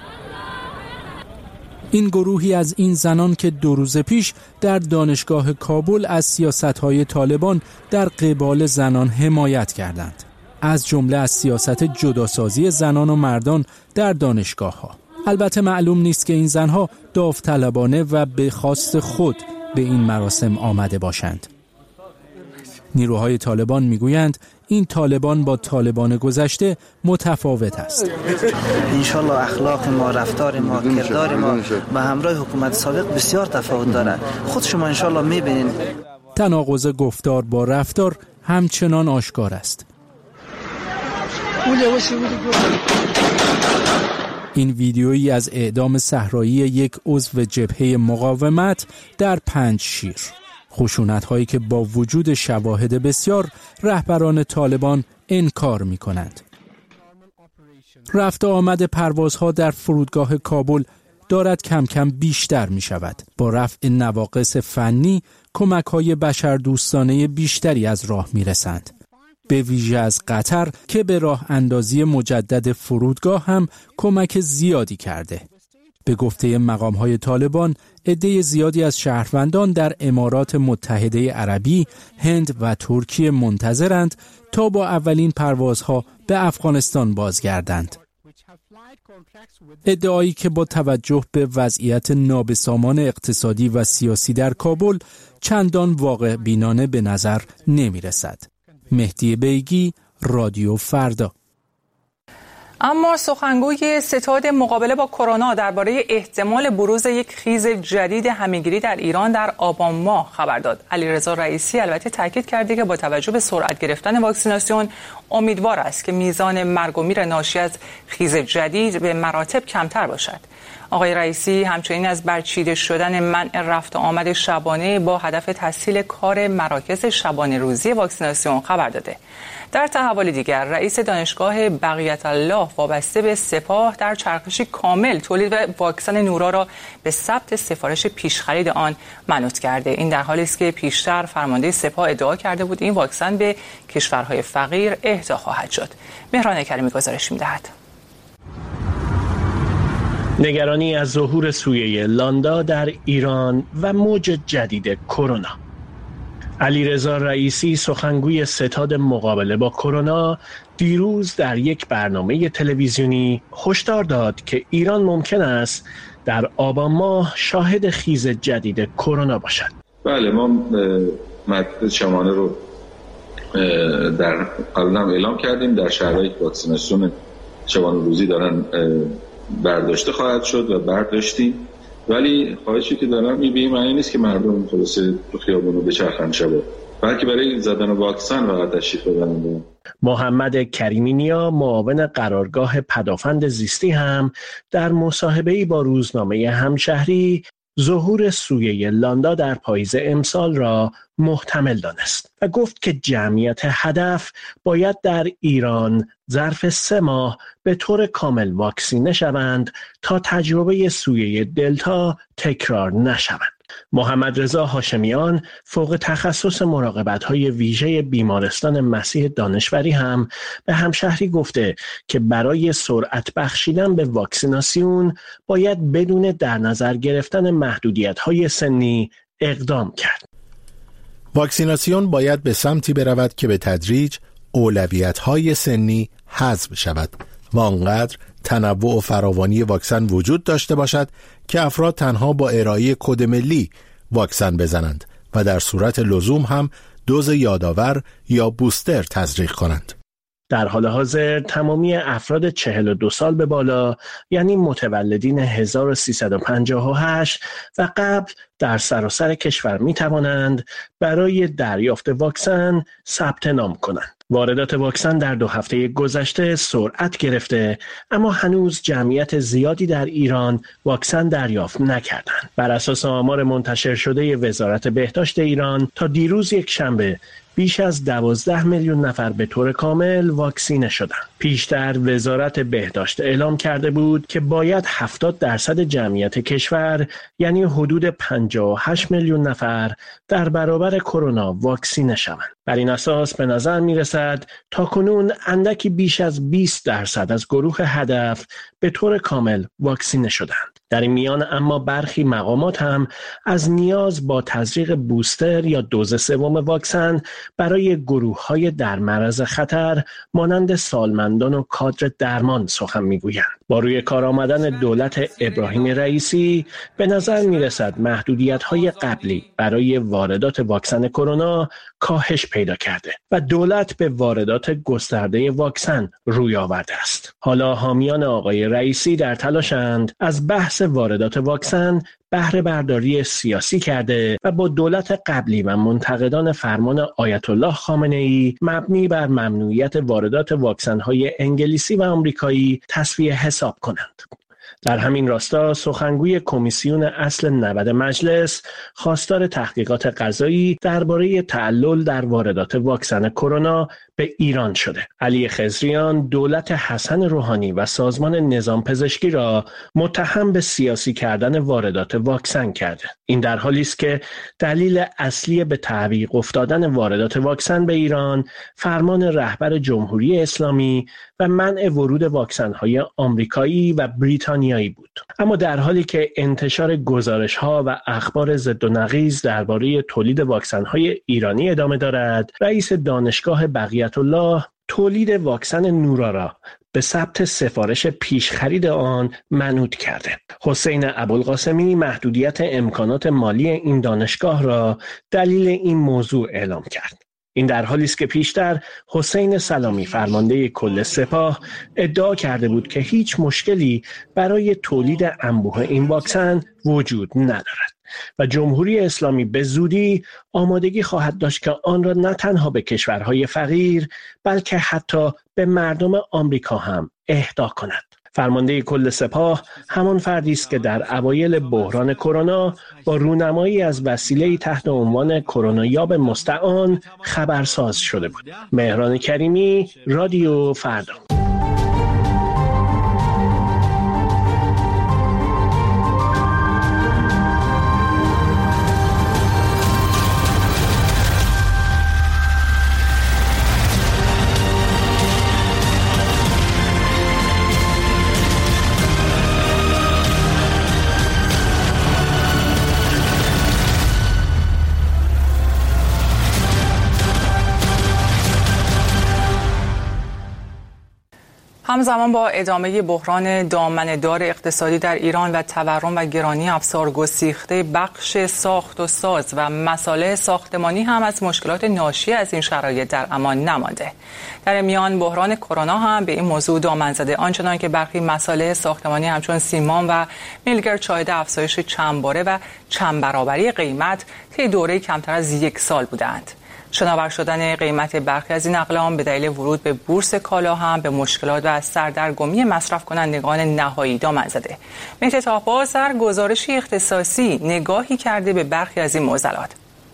این گروهی از این زنان که دو روز پیش در دانشگاه کابل از سیاست‌های طالبان در قبال زنان حمایت کردند، از جمله از سیاست جداسازی زنان و مردان در دانشگاه‌ها. البته معلوم نیست که این زنها داوطلبانه و به خواست خود به این مراسم آمده باشند. نیروهای طالبان میگویند این طالبان با طالبان گذشته متفاوت است. انشالله اخلاق ما، رفتار ما، کردار ما با همراه حکومت سابق بسیار تفاوت داره. خود شما انشالله میبینین. تناقض گفتار با رفتار همچنان آشکار است. این ویدیویی از اعدام صحرایی یک عضو جبهه مقاومت در پنجشیر. خشونت‌هایی که با وجود شواهد بسیار رهبران طالبان انکار می‌کنند. رفت و آمد پروازها در فرودگاه کابل دارد کم کم بیشتر می‌شود. با رفع نواقص فنی، کمک‌های بشردوستانه بیشتری از راه می‌رسند. به ویژه از قطر که به راه اندازی مجدد فرودگاه هم کمک زیادی کرده. به گفته مقام‌های طالبان، عده زیادی از شهروندان در امارات متحده عربی، هند و ترکیه منتظرند تا با اولین پروازها به افغانستان بازگردند. ادعایی که با توجه به وضعیت نابسامان اقتصادی و سیاسی در کابل چندان واقع بینانه به نظر نمی رسد. مهدی بیگی، رادیو فردا. اما سخنگوی ستاد مقابله با کرونا درباره احتمال بروز یک خیز جدید همه‌گیری در ایران در آبان ماه خبر داد. علیرضا رئیسی البته تاکید کرده که با توجه به سرعت گرفتن واکسیناسیون امیدوار است که میزان مرگ و میر ناشی از خیز جدید به مراتب کمتر باشد. آقای رئیسی همچنین از برچیده شدن منع رفت و آمد شبانه با هدف تسهیل کار مراکز شبانه روزی واکسیناسیون خبر داده. در تحول دیگر رئیس دانشگاه بقیت الله وابسته به سپاه در چرخشی کامل تولید واکسن نورا را به ثبت سفارش پیشخرید آن منوط کرده. این در حالی است که پیشتر فرمانده سپاه ادعا کرده بود این واکسن به کشورهای فقیر اهدا خواهد شد. مهران کریمی گزارش می‌دهد. نگرانی از ظهور سویه لاندا در ایران و موج جدید کرونا. علیرضا رئیسی سخنگوی ستاد مقابله با کرونا دیروز در یک برنامه تلویزیونی هشدار داد که ایران ممکن است در آبان ماه شاهد خیز جدید کرونا باشد. بله، ما مدت شمانه رو در قبلا اعلام کردیم، در شهرهایی که واکسیناسیون شبانه روزی دارن برداشته خواهد شد و برداشتیم، ولی خواهشی که دارم میبینیم این نیست که مردم خلاصه تو خیابون رو بچرخن شبا، بلکه برای زدن واکسن فقط تشریف ببرن. محمد کریمی نیا معاون قرارگاه پدافند زیستی هم در مصاحبه‌ای با روزنامه همشهری ظهور سویه لاندا در پاییز امسال را محتمل دانست و گفت که جمعیت هدف باید در ایران ظرف سه ماه به طور کامل واکسینه شوند تا تجربه سویه دلتا تکرار نشوند. محمد رضا هاشمیان فوق تخصص مراقبت‌های ویژه بیمارستان مسیح دانشوری هم به همشهری گفته که برای سرعت بخشیدن به واکسیناسیون باید بدون در نظر گرفتن محدودیت‌های سنی اقدام کرد. واکسیناسیون باید به سمتی برود که به تدریج اولویت‌های سنی حذف شود و آنقدر تنوع و فراوانی واکسن وجود داشته باشد که افراد تنها با ارائه کد ملی واکسن بزنند و در صورت لزوم هم دوز یادآور یا بوستر تزریق کنند. در حال حاضر تمامی افراد چهل و دو سال به بالا یعنی متولدین هزار و سیصد و پنجاه و هشت و قبل در سراسر کشور می توانند برای دریافت واکسن ثبت نام کنند. واردات واکسن در دو هفته گذشته سرعت گرفته، اما هنوز جمعیت زیادی در ایران واکسن دریافت نکردند. بر اساس آمار منتشر شده وزارت بهداشت ایران تا دیروز یک شنبه بیش از دوازده میلیون نفر به طور کامل واکسینه شدند. پیشتر وزارت بهداشت اعلام کرده بود که باید هفتاد درصد جمعیت کشور یعنی حدود پنجاه و هشت میلیون نفر در برابر کرونا واکسینه شوند. بر این اساس به نظر می رسد تا کنون اندکی بیش از بیست درصد از گروه هدف به طور کامل واکسینه شدند. در این میان اما برخی مقامات هم از نیاز با تزریق بوستر یا دوز سوم واکسن برای گروه‌های در معرض خطر مانند سالمندان و کادر درمان سخن می‌گویند. با روی کار آمدن دولت ابراهیم رئیسی به نظر می‌رسد محدودیت‌های قبلی برای واردات واکسن کرونا کاهش پیدا کرده و دولت به واردات گسترده واکسن روی آورده است. حالا حامیان آقای رئیسی در تلاشند از بحث واردات واکسن بهره برداری سیاسی کرده و با دولت قبلی و منتقدان فرمان آیت الله خامنه‌ای مبنی بر ممنوعیت واردات واکسن‌های انگلیسی و آمریکایی تسویه حساب کنند. در همین راستا سخنگوی کمیسیون اصل نود مجلس خواستار تحقیقات قضایی درباره تعلل در واردات واکسن کرونا به ایران شده. علی خضریان دولت حسن روحانی و سازمان نظام پزشکی را متهم به سیاسی کردن واردات واکسن کرده. این در حالی است که دلیل اصلی به تعویق افتادن واردات واکسن به ایران فرمان رهبر جمهوری اسلامی و منع ورود واکسن‌های آمریکایی و بریتانیایی بود. اما در حالی که انتشار گزارش‌ها و اخبار ضد و نقیض درباره تولید واکسن‌های ایرانی ادامه دارد، رئیس دانشگاه بقیت الله تولید واکسن نورا را به ثبت سفارش پیش خرید آن منوط کرده. حسین ابوالقاسمی محدودیت امکانات مالی این دانشگاه را دلیل این موضوع اعلام کرد. این در حالی است که پیشتر حسین سلامی فرمانده کل سپاه ادعا کرده بود که هیچ مشکلی برای تولید انبوه این واکسن وجود ندارد و جمهوری اسلامی به زودی آمادگی خواهد داشت که آن را نه تنها به کشورهای فقیر بلکه حتی به مردم آمریکا هم اهدا کند. فرمانده کل سپاه همان فردی است که در اوایل بحران کرونا با رونمایی از وسیله‌ای تحت عنوان کرونا یاب مستعان خبرساز شده بود. مهران کریمی، رادیو فردا. همزمان با ادامه بحران دامنه‌دار اقتصادی در ایران و تورم و گرانی افزار گسیخته، بخش ساخت و ساز و مصالح ساختمانی هم از مشکلات ناشی از این شرایط در امان نمانده. در میان بحران کرونا هم به این موضوع دامن زده، آنچنان که برخی مصالح ساختمانی همچون سیمان و میلگرد شاهد افزایش چند باره و چند برابری قیمت طی دوره کمتر از یک سال بودند. شناور شدن قیمت برخی از این اقلام به دلیل ورود به بورس کالا هم به مشکلات و سردرگمی مصرف کنندگان نهایی دامن زده. مهدی طاه‌باز در گزارشی اختصاصی نگاهی کرده به برخی از این معضلات.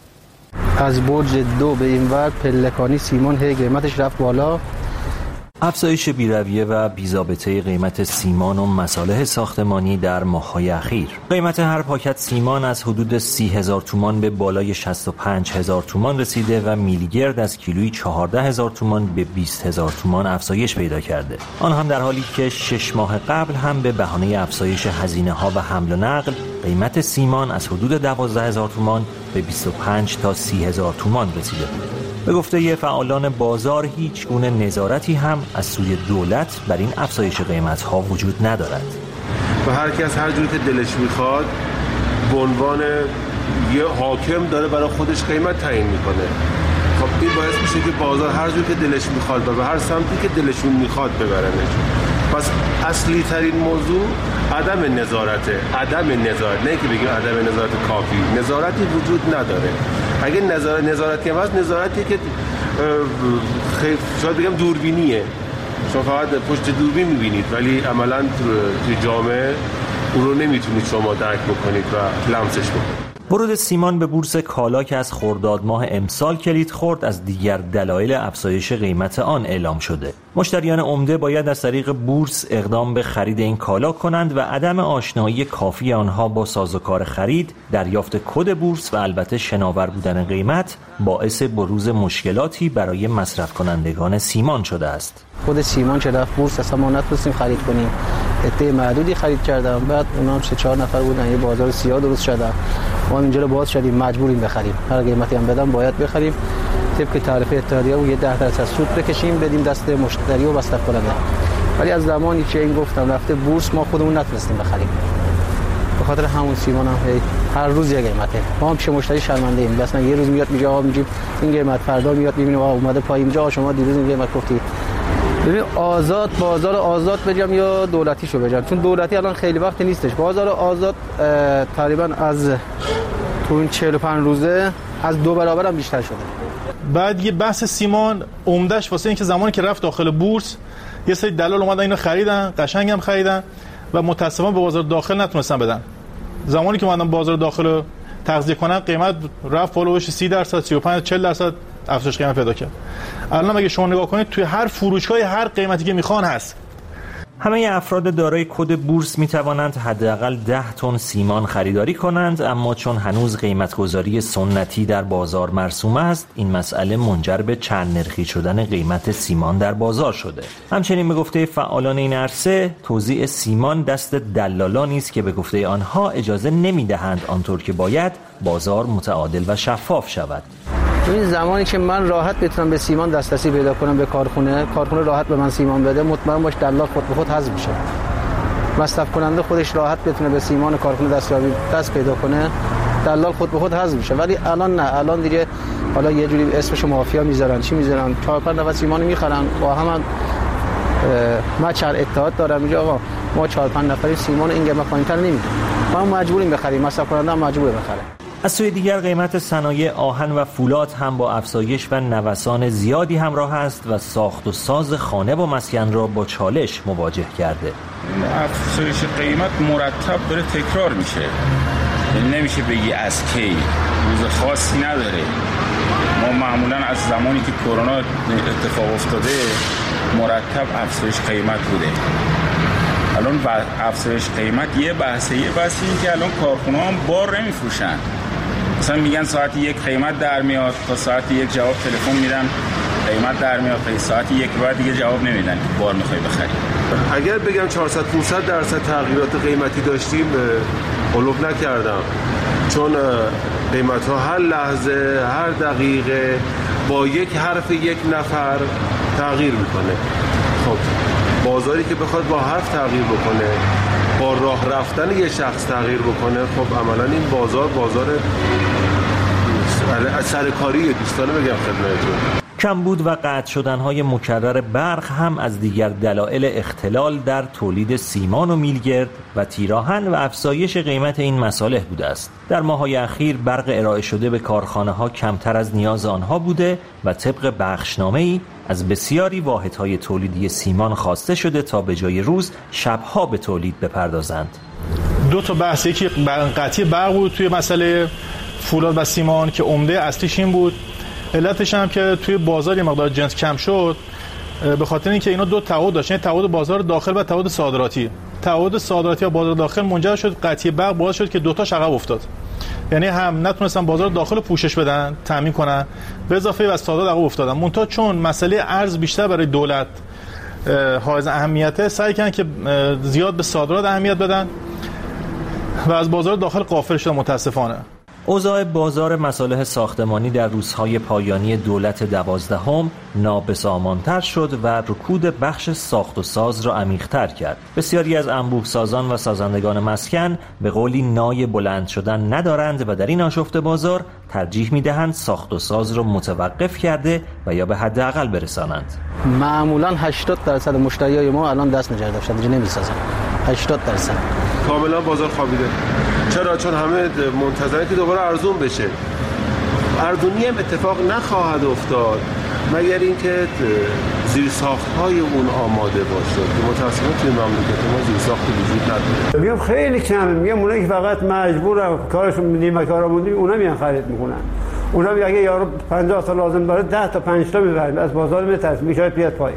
از برج دو به این ور پلکانی سیمان هی قیمتش رفت بالا. افزایش بی‌رویه و بی‌ضابطه قیمت سیمان و مصالح ساختمانی در ماه‌های اخیر. قیمت هر پاکت سیمان از حدود سی هزار تومان به بالای شصت و پنج هزار تومان رسیده و میلیگرد از کیلویی چهارده هزار تومان به بیست هزار تومان افزایش پیدا کرده. آن هم در حالی که شش ماه قبل هم به بهانه افزایش هزینه‌ها و حمل و نقل قیمت سیمان از حدود دوازده هزار تومان به بیست و پنج تا سی هزار تومان رسیده بود. به گفته فعالان بازار هیچ گونه نظارتی هم از سوی دولت بر این افزایش قیمت‌ها وجود ندارد. و هر کس هر جوری که دلش میخواد به عنوان یه حاکم داره برای خودش قیمت تعیین میکنه. خب این باعث میشه که بازار هر جوری که دلش میخواد و به هر سمتی که دلشون میخواد ببرنش. پس اصلی ترین موضوع عدم نظارته، عدم نظارت، نه که بگیم عدم نظارت کافی، نظارتی وجود نداره. اگه نظارت نظارتی هم هست، نظارتی که خیلی شاید بگم دوربینیه، شما فقط پشت دوربین میبینید ولی عملاً توی جامعه اون رو نمیتونید شما درک بکنید و لمسش بکنید. ورود سیمان به بورس کالا که از خرداد ماه امسال کلید خورد از دیگر دلایل افزایش قیمت آن اعلام شده. مشتریان عمده باید از طریق بورس اقدام به خرید این کالا کنند و عدم آشنایی کافی آنها با سازوکار خرید، دریافت کد بورس و البته شناور بودن قیمت باعث بروز مشکلاتی برای مصرف کنندگان سیمان شده است. خود سیمان که رفت بورس اصلا ما نتونستیم خرید کنیم. عده معدودی خرید کردم، بعد اونا هم سه چهار نفر بودن، یه بازار سیاه درست شدن. ما اینجا رو باز شدیم مجبوریم بخریم. هر قیمتی هم بدم باید بخریم. طبق تعرفه اتحادیه و یه ده درصد سود بکشیم بدیم دست مشتری و مصرف کننده. ولی از زمانی که این گفتم رفته بورس ما خودمون نتونستیم بخریم. به خاطر همون سیمان هم هر روز یه قیمته. ما هم پیش مشتری شرمنده ایم. مثلا یه روز میاد میگه آقا میگیم این قیمت، فردا میاد میبینیم آقا اومده پایین، جا شما دیروز این قیمت گفتید. ببین آزاد بازار آزاد بگم یا دولتی شو بگم، چون دولتی الان خیلی وقت نیستش. بازار آزاد تقریبا از تو این چهل و پنج روزه از دو برابر هم بیشتر شده. بعد یه بحث سیمان عمدهش واسه اینکه زمانی که رفت داخل بورس یه سری دلال اومدن اینو خریدن، قشنگ هم خریدن و متأسفانه به بازار داخل نتونستن بدن. زمانی که اومدن بازار داخل تغذیه کنن قیمت رفت بالوش سی درصد، سی و پنج، چهل درصد افزایش قیمت پیدا کرد. الان اگه شما نگاه کنید توی هر فروشگاه هر قیمتی که میخوان هست. همه افراد دارای کد بورس می توانند حداقل ده تن سیمان خریداری کنند، اما چون هنوز قیمتگذاری سنتی در بازار مرسوم است، این مسئله منجر به چند نرخی شدن قیمت سیمان در بازار شده. همچنین به گفته فعالان این عرصه، توزیع سیمان دست دلالانی است که به گفته آنها اجازه نمی دهند آنطور که باید بازار متعادل و شفاف شود. این زمانی که من راحت بتونم به سیمان دسترسی پیدا کنم به کارخونه، کارخونه راحت به من سیمان بده، مطمئن باش دلال خود به خود حذف میشه. مصرف کننده خودش راحت بتونه به سیمان کارخونه دستیابی دست پیدا کنه، دلال خود به خود حذف میشه. ولی الان نه، الان دیگه حالا یه جوری اسمش مافیا میذارن، چی میذارن، چهار پنج نفر سیمان میخرن با هم ما چهار اتحاد دارم اینجا آقا ما چهار پنج نفری سیمان این قیمت پایین‌تر نمیدیم. ما مجبوریم بخریم، مصرف کننده هم مجبوره بخره. از سوی دیگر قیمت صنایع آهن و فولاد هم با افزایش و نوسان زیادی همراه است و ساخت و ساز خانه و مسکن را با چالش مواجه کرده. افزایش قیمت مرتب داره تکرار میشه، نمیشه بگی از کی، روز خاصی نداره. ما معمولا از زمانی که کرونا اتفاق افتاده مرتب افزایش قیمت بوده. الان افزایش قیمت یه بحثه، یه بحثی این که الان کارخونه هم بار نمیفروشن. مثلا میگن ساعت یک قیمت در میاد، تا ساعت یک جواب تلفن میدن قیمت در میاد، تا ساعت یک بعد دیگه جواب نمیدن که بار میخوای بخری. اگر بگم چهارصد پانصد درصد تغییرات قیمتی داشتیم قلوب نکردم، چون قیمت ها هر لحظه هر دقیقه با یک حرف یک نفر تغییر میکنه. خب با بازاری که بخواد با حرف تغییر بکنه، با راه رفتن یه شخص تغییر بکنه، خب عملا این بازار بازار سرکاری دوستانه بگم خدمتتون. کمبود و قطع شدن‌های مکرر برق هم از دیگر دلایل اختلال در تولید سیمان و میلگرد و تیراهن و افزایش قیمت این مصالح بوده است. در ماه‌های اخیر برق ارائه شده به کارخانه‌ها کمتر از نیاز آنها بوده و طبق بخشنامه‌ای از بسیاری واحدهای تولیدی سیمان خواسته شده تا به جای روز شب‌ها به تولید بپردازند. دو تا بحث، یکی قطعی برق بود توی مسئله فولاد و سیمان که عمده اصلیش این بود. علتش هم که توی بازار یه مقدار جنس کم شد به خاطر اینکه اینا دو تعهد داشتن، تعهد بازار داخل و تعهد صادراتی. تعهد صادراتی و بازار داخل منجر شد قطعی برق باعث شد که دو تا عقب افتاد. یعنی هم نتونستن بازار داخل رو پوشش بدن، تامین کنن، به اضافه از صادرات عقب افتادن. منتها چون مسئله ارز بیشتر برای دولت حائز اهمیته، سعی کردن که زیاد به صادرات اهمیت بدن و از بازار داخل غافل شدن متاسفانه. اوضاع بازار مصالح ساختمانی در روزهای پایانی دولت دوازدهم نابسامان‌تر شد و رکود بخش ساخت و ساز را عمیق‌تر کرد. بسیاری از انبوه سازان و سازندگان مسکن به قولی نای بلند شدن ندارند و در این آشفته بازار ترجیح می‌دهند ساخت و ساز را متوقف کرده و یا به حداقل برسانند. معمولاً هشتاد درصد مشتریای ما الان دست نجات داشتن، دیگه نمی‌سازن. هشتاد درصد کاملا بازار خوابیده. چرا؟ چون همه منتظرن که دوباره ارزون بشه. ارزونی هم اتفاق نخواهد افتاد مگر اینکه زیرساخت‌های اون آماده باشه که متأسفانه توی مملکت ما زیرساختی وجود نداره. میگم خیلی کمه، میگم اونایی که فقط مجبورن کارشون نیمه کارا موندی اونا میان خرید میکنن. اونا اگه یارو پنجاه تا لازم داره ده تا پنج تا میبرن، از بازار میترس میشه پیات پای.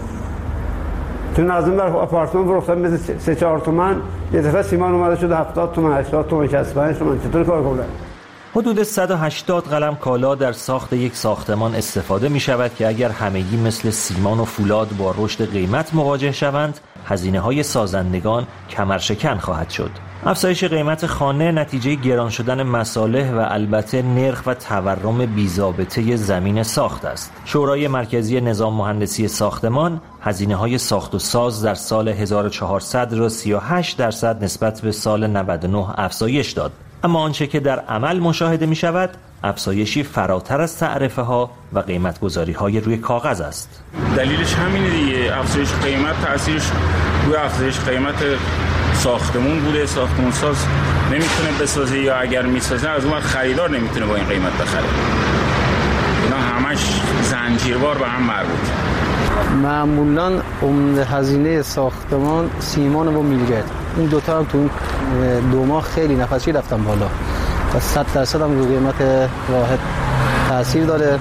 تو نظم بر آپارتمان فروختن مثل سه چهار تومن، یه دفعه سیمان اومده شده هفتاد تومن، هشتاد تومن، شصت و پنج تومن. چطور کار کنن؟ حدود صد و هشتاد قلم کالا در ساخت یک ساختمان استفاده می شود که اگر همگی مثل سیمان و فولاد با رشد قیمت مواجه شوند، هزینه های سازندگان کمرشکن خواهد شد. افزایش قیمت خانه نتیجه گران شدن مصالح و البته نرخ و تورم بی‌ضابطه زمین ساخت است. شورای مرکزی نظام مهندسی ساختمان هزینه های ساخت و ساز در سال هزار و چهارصد را سی و هشت درصد نسبت به سال نود و نه افزایش داد. اما آنچه که در عمل مشاهده می شود افزایشی فراتر از تعرفه ها و قیمت گذاری های روی کاغذ است. دلیلش همینه دیگه، افزایش قیمت تأثیرش روی افزایش قیمت ساختمون بوده. ساختمون ساز نمیتونه بسازه یا اگر میسازه از اون خریدار نمیتونه با این قیمت بخره. اینا همش زنجیروار به هم مربوط. معمولاً عمده هزینه ساختمان سیمان و میلگرد، این دوتا هم تو دو ماه خیلی نفسی رفتن بالا و صد درصد هم روی قیمت واحد تاثیر داره.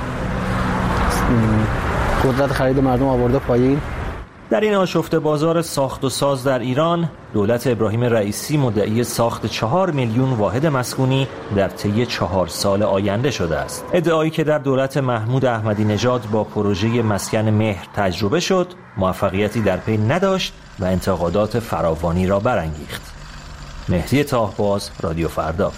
قدرت خرید مردم آورده پایین. در این آشفته بازار ساخت و ساز در ایران، دولت ابراهیم رئیسی مدعی ساخت چهار میلیون واحد مسکونی در طی چهار سال آینده شده است. ادعایی که در دولت محمود احمدی نژاد با پروژه مسکن مهر تجربه شد، موفقیتی در پی نداشت و انتقادات فراوانی را برانگیخت. مهدی تاهباز، رادیو فردا.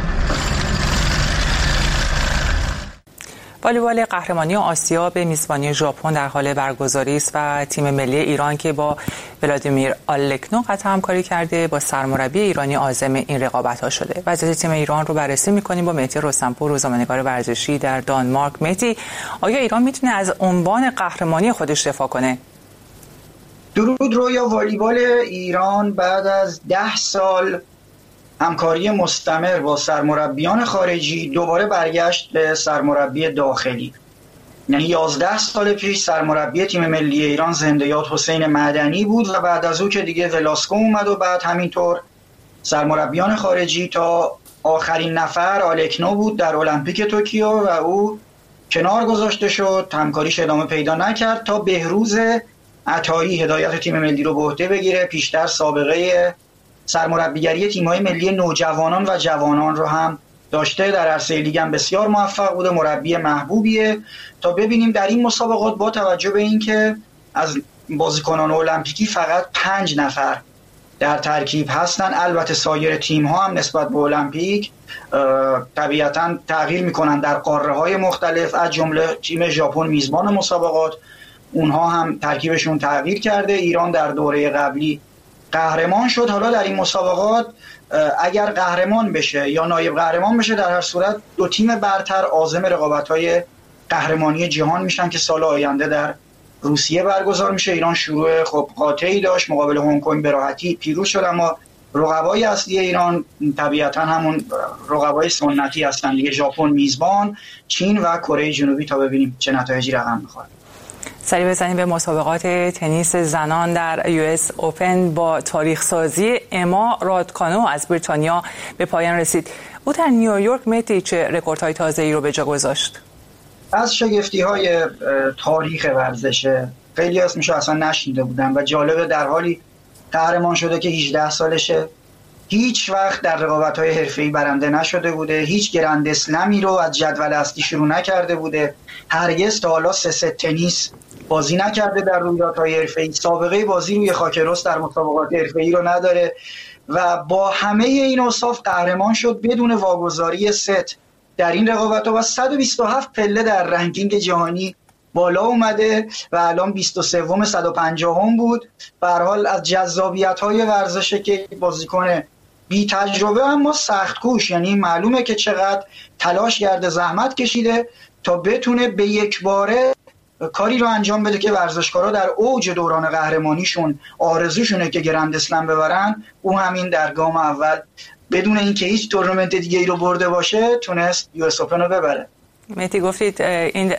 والیبال قهرمانی آسیا به میزبانی ژاپن در حال برگزاری است و تیم ملی ایران که با ولادیمیر آلکنو قطع همکاری کرده با سرمربی ایرانی عازم این رقابت‌ها شده. وضعیت تیم ایران رو بررسی می‌کنیم با مهدی رستمپور، روزنامه‌نگار ورزشی در دانمارک. مهدی، آیا ایران میتونه از عنوان قهرمانی خودش دفاع کنه؟ درود رویا. والیبال ایران بعد از ده سال همکاری مستمر با سرمربیان خارجی دوباره برگشت به سرمربی داخلی. یعنی یازده سال پیش سرمربی تیم ملی ایران زنده‌یاد حسین مدنی بود و بعد از او که دیگه ولاسکو اومد و بعد همینطور سرمربیان خارجی تا آخرین نفر آلکنو بود در المپیک توکیو و او کنار گذاشته شد، همکاریش ادامه پیدا نکرد تا بهروز عطایی هدایت تیم ملی رو به عهده بگیره. پیشتر سابقه سرمربیگری تیم‌های ملی نوجوانان و جوانان رو هم داشته، در عرصه لیگ هم بسیار موفق بوده، مربی محبوبیه. تا ببینیم در این مسابقات با توجه به اینکه از بازیکنان المپیکی فقط پنج نفر در ترکیب هستن، البته سایر تیم‌ها هم نسبت به المپیک طبیعتاً تغییر می‌کنن در قاره‌های مختلف، از جمله تیم ژاپن میزبان مسابقات اونها هم ترکیبشون تغییر کرده. ایران در دوره قبلی قهرمان شد. حالا در این مسابقات اگر قهرمان بشه یا نایب قهرمان بشه، در هر صورت دو تیم برتر عازم رقابت‌های قهرمانی جهان میشن که سال آینده در روسیه برگزار میشه. ایران شروع خب قاطعی داشت، مقابل هنگ کنگ به راحتی پیروز شد، اما رقبای اصلی ایران طبیعتا همون رقبای سنتی هستن دیگه، ژاپن میزبان، چین و کره جنوبی، تا ببینیم چه نتایجی رقم میخوره. سری بزنیم به مسابقات تنیس زنان در یو اس اوپن. با تاریخ سازی اما رادکانو از بریتانیا به پایان رسید. او در نیویورک مهدی چه رکوردهای تازه‌ای رو به جا گذاشت؟ از شگفتی‌های تاریخ ورزشه، خیلی از میشه اصلا نشنیده بودن و جالبه در حالی قهرمان شده که هجده سالشه، هیچ وقت در رقابت‌های حرفه‌ای برنده نشده بوده، هیچ گرند اسلمی رو از جدول اصلی شروع نکرده بوده، هرگز تا حالا سه ست تنیس بازی نکرده در رویدادهای حرفه‌ای، سابقه بازی روی خاک رس در مسابقات حرفه‌ای رو نداره و با همه این اوصاف قهرمان شد بدون واگذاری ست در این رقابت‌ها و صد و بیست و هفت پله در رنکینگ جهانی بالا اومده و الان بیست و سوم صد و پنجاهم بود. به هر حال از جذابیت‌های ورزشه که بازیکن بی تجربه اما سخت کوش، یعنی معلومه که چقدر تلاش کرده، زحمت کشیده تا بتونه به یک باره کاری رو انجام بده که ورزشکارا در اوج دوران قهرمانیشون آرزوشونه که گرند اسلم ببرن، او همین در گام اول بدون اینکه هیچ تورنمنت دیگه ای رو برده باشه تونست یو اس اوپن رو ببره. مهدی گفتید این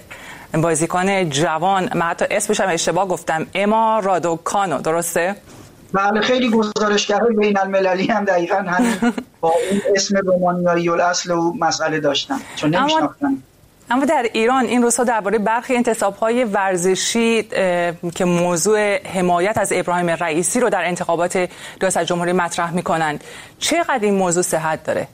بازیکن جوان، من حتی اسمش هم اشتباه گفتم، اما رادوکانو، درسته؟ بله، خیلی گزارشگرای بین المللی هم دقیقاً همین با این اسم رومانیایی الاصل و مسئله داشتن چون نمیشناختن. اما در ایران این روزها درباره برخی انتصاب‌های ورزشی که موضوع حمایت از ابراهیم رئیسی رو در انتخابات ریاست جمهوری مطرح می‌کنند، چقدر این موضوع صحت داره؟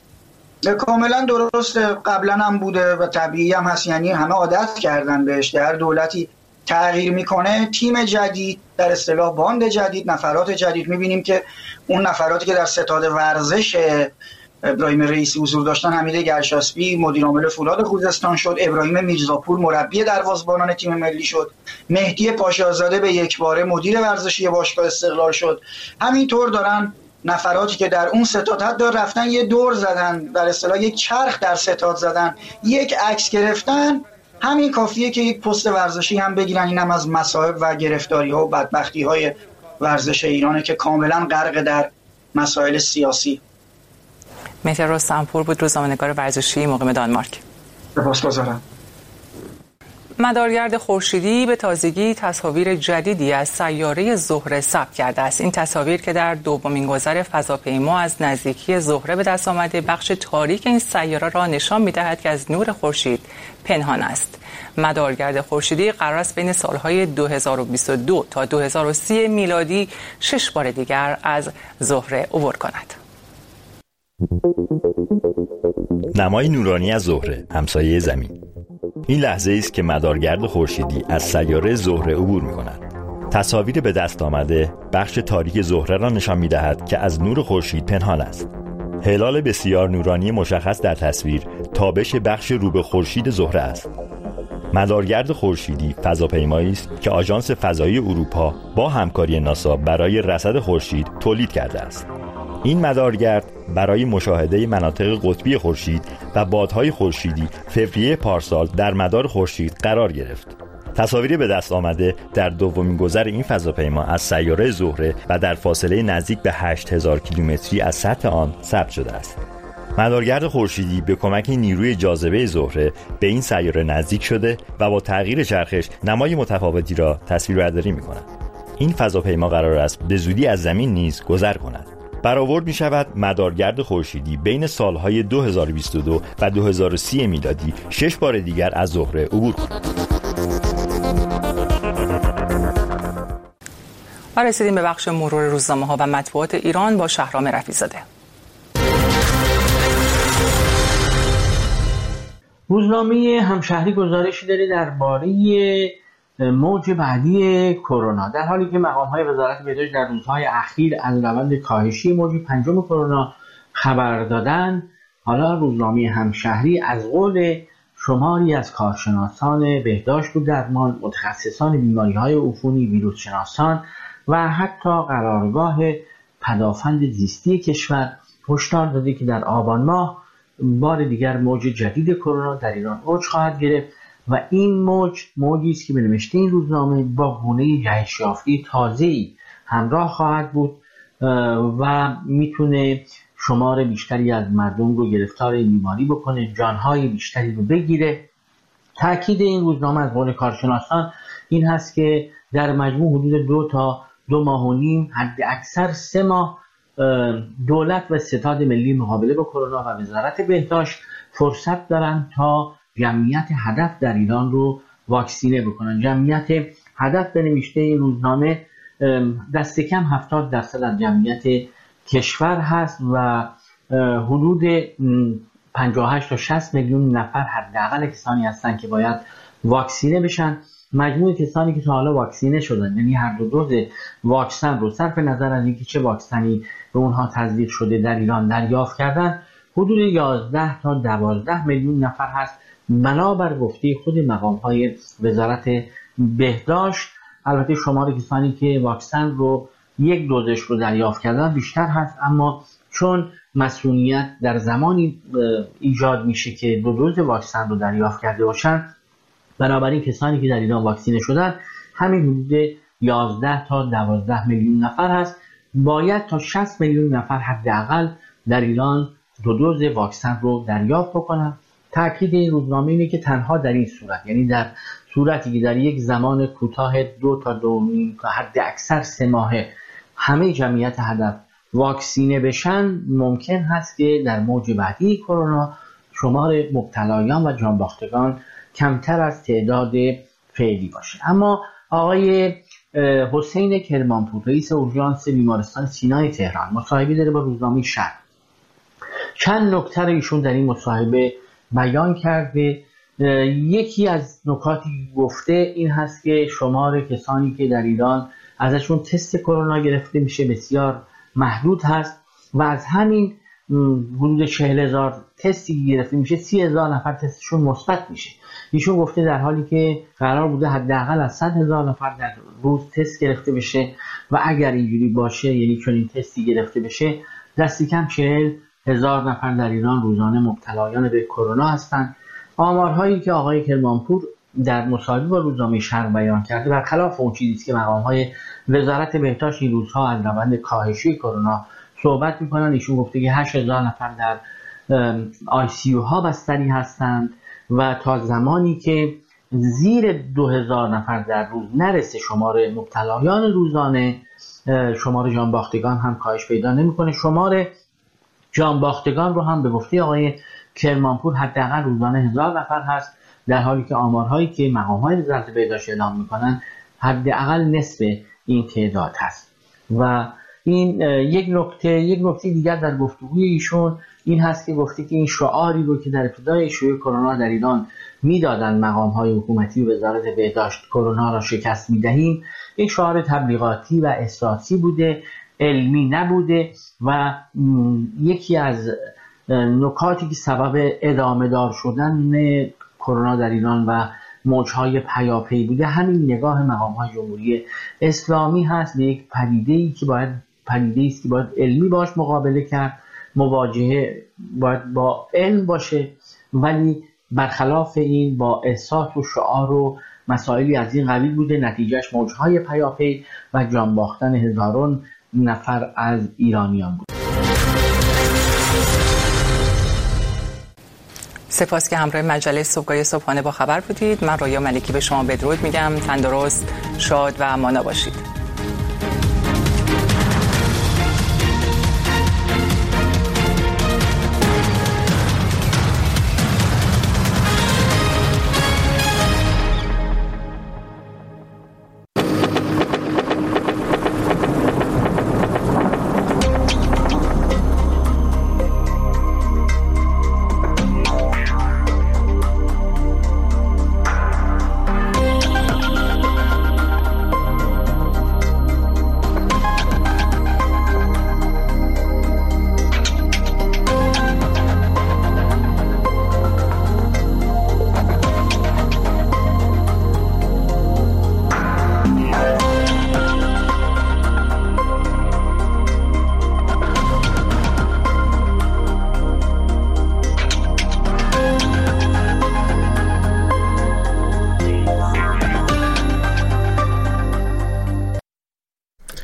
کاملا درست، قبلا هم بوده و طبیعی هم هست، یعنی همه عادت کردن بهش. در دولتی تغییر میکنه، تیم جدید، در اصطلاح باند جدید، نفرات جدید، میبینیم که اون نفراتی که در ستاد ورزش ابراهیم رئیسی حضور داشتن، حمید گرشاسبی مدیر عامل فولاد خوزستان شد، ابراهیم میرزاپور مربی دروازه‌بانان تیم ملی شد، مهدی پاشازاده به یک باره مدیر ورزشی باشگاه استقلال شد. همینطور دارن نفراتی که در اون ستاد حتی رفتن یه دور زدن، در اصطلاح یک چرخ در ستاد زدن، یک عکس گرفتن، همین کافیه که یک پست ورزشی هم بگیرن. این هم از مصائب و گرفتاری ها و بدبختی های ورزش ایرانه که کاملا غرق در مسائل سیاسی. مهدی رستمپور بود، روزنامه‌نگار ورزشی مقیم دانمارک. سپاسگزارم. مدارگرد خورشیدی به تازگی تصاویر جدیدی از سیاره زهره ثبت کرده است. این تصاویر که در دومین گذر فضاپیما از نزدیکی زهره به دست آمده، بخش تاریک این سیاره را نشان می‌دهد که از نور خورشید پنهان است. مدارگرد خورشیدی قرار است بین سالهای دو هزار و بیست و دو تا دو هزار و سی میلادی شش بار دیگر از زهره عبور کند. نمای نورانی از زهره، همسایه زمین. این لحظه است که مدارگرد خورشیدی از سیاره زهره عبور می‌کند. تصاویر به دست آمده بخش تاریک زهره را نشان می‌دهد که از نور خورشید پنهان است. هلال بسیار نورانی مشخص در تصویر تابش بخش رو به خورشید زهره است. مدارگرد خورشیدی فضاپیمایی است که آژانس فضایی اروپا با همکاری ناسا برای رصد خورشید تولید کرده است. این مدارگرد برای مشاهده مناطق قطبی خورشید و بادهای خورشیدی فوریه پارسال در مدار خورشید قرار گرفت. تصاویر به دست آمده در دومین گذر این فضاپیما از سیاره زهره و در فاصله نزدیک به هشت هزار کیلومتری از سطح آن ثبت شده است. مدارگرد خورشیدی به کمک نیروی جاذبه زهره به این سیاره نزدیک شده و با تغییر چرخش نمای متفاوتی را تصویربرداری می‌کند. این فضاپیما قرار است به زودی از زمین نیز گذر کند. برآورد می شود مدارگرد خورشیدی بین سالهای دو هزار و بیست و دو و دو هزار و سی میلادی شش بار دیگر از زهره عبور کند. و رسیدیم به بخش مرور روزنامه‌ها و مطبوعات ایران با شهرام رفیع‌زاده. روزنامه همشهری گزارشی داره درباره موج بعدی کرونا، در حالی که مقام‌های وزارت بهداشت در روزهای اخیر از روند کاهشی موج پنجم کرونا خبر دادن. حالا روزنامه همشهری از قول شماری از کارشناسان بهداشت و درمان، متخصصان بیماری‌های عفونی، ویروس شناسان و حتی قرارگاه پدافند زیستی کشور هشدار داده که در آبان ماه بار دیگر موج جدید کرونا در ایران اوج خواهد گرفت و این موج موجی است که به نوشته این روزنامه با گونه جهش یافته تازه‌ای همراه خواهد بود و میتونه شمار بیشتری از مردم رو گرفتار بیماری بکنه، جانهای بیشتری رو بگیره. تأکید این روزنامه از قول کارشناسان این هست که در مجموع حدود دو تا دو ماه و نیم، حد اکثر سه ماه، دولت و ستاد ملی مقابله با کرونا و وزارت بهداشت فرصت دارن تا جمعیت هدف در ایران رو واکسینه بکنن. جمعیت هدف به نوشته این روزنامه دست کم هفتاد درصد از جمعیت کشور هست و حدود پنجاه و هشت تا شصت میلیون نفر حداقل کسانی هستند که باید واکسینه بشن. مجموع کسانی که تا حالا واکسینه شدن، یعنی هر دو دوز واکسن رو صرف نظر از اینکه چه واکسنی به اونها تزریق شده در ایران دریافت کردن، حدود یازده تا دوازده میلیون نفر هست بنابر گفته خود مقام‌های وزارت بهداشت. البته شمار کسانی که واکسن رو یک دوزش رو دریافت کردن بیشتر هست، اما چون مسئولیت در زمانی ایجاد میشه که دو دوز واکسن رو دریافت کرده باشن، بنابراین کسانی که در ایران واکسینه شدن همین حدود یازده تا دوازده میلیون نفر هست. باید تا شصت میلیون نفر حداقل در ایران دو دوز واکسن رو دریافت بکنن. تأکید این روزنامه اینه که تنها در این صورت، یعنی در صورتی که در یک زمان کوتاه دو تا دو نیم تا حد اکثر سه ماهه همه جمعیت هدف واکسینه بشن، ممکن هست که در موج بعدی کرونا شمار مبتلایان و جانباختگان کمتر از تعداد فعلی باشه. اما آقای حسین کرمانپور، رئیس اورژانس بیمارستان سینای تهران، مصاحبه داره با روزنامه شرق. چند نکته ایشون در این مصاحبه بیان کرده. یکی از نکاتی گفته این هست که شمار کسانی که در ایران ازشون تست کرونا گرفته میشه بسیار محدود هست و از همین حدود چهل هزار تستی گرفته میشه سی هزار نفر تستشون مثبت میشه. ایشون گفته در حالی که قرار بوده حداقل از صد هزار نفر در روز تست گرفته بشه و اگر اینجوری باشه، یعنی چون این تستی گرفته بشه، دستی کم چهل هزار نفر در ایران روزانه مبتلایان به کرونا هستند. آمارهایی که آقای کرمانپور در مصاحبه با روزنامه شرق بیان کرده برخلاف اون چیزی که مقام‌های وزارت بهداشت این روزها از روند کاهشی کرونا صحبت می‌کنن. ایشون گفته که هشت هزار نفر در آی سی یو ها بستری هستند و تا زمانی که زیر دو هزار نفر در روز نرسه شمار مبتلایان روزانه، شمار جانباختگان هم کاهش پیدا نمی‌کنه. شمار جانباختگان رو هم به گفته آقای کرمانپور حداقل روزانه هزار نفر هست، در حالی که آمارهایی که مقام‌های وزارت بهداشت اعلام می‌کنن حداقل نصف این تعداد هست. و این یک نکته یک نکته دیگر در گفتگوی ایشون این هست که گفته که این شعاری رو که در ابتدای شیوع کرونا در ایران میدادن مقام‌های حکومتی و وزارت بهداشت، کرونا را شکست می‌دهیم، این شعار تبلیغاتی و احساسی بوده، علمی نبوده و یکی از نکاتی که سبب ادامه دار شدن کرونا در ایران و موجهای پیاپی بوده همین نگاه مقام‌های جمهوری اسلامی هست به یک پدیده‌ای که باید پدیده‌ای است که باید علمی باش مقابله کرد، مواجهه باید با علم باشه، ولی برخلاف این با احساس و شعار و مسائلی از این قبیل بوده. نتیجهش موجهای پیاپی و جان باختن هزاران نفر از ایرانیان بود. سپاس که همراه مجله صبحگاهی صبحانه با خبر بودید. من رویا ملکی به شما بدرود میگم. تندرست، شاد و مانا باشید.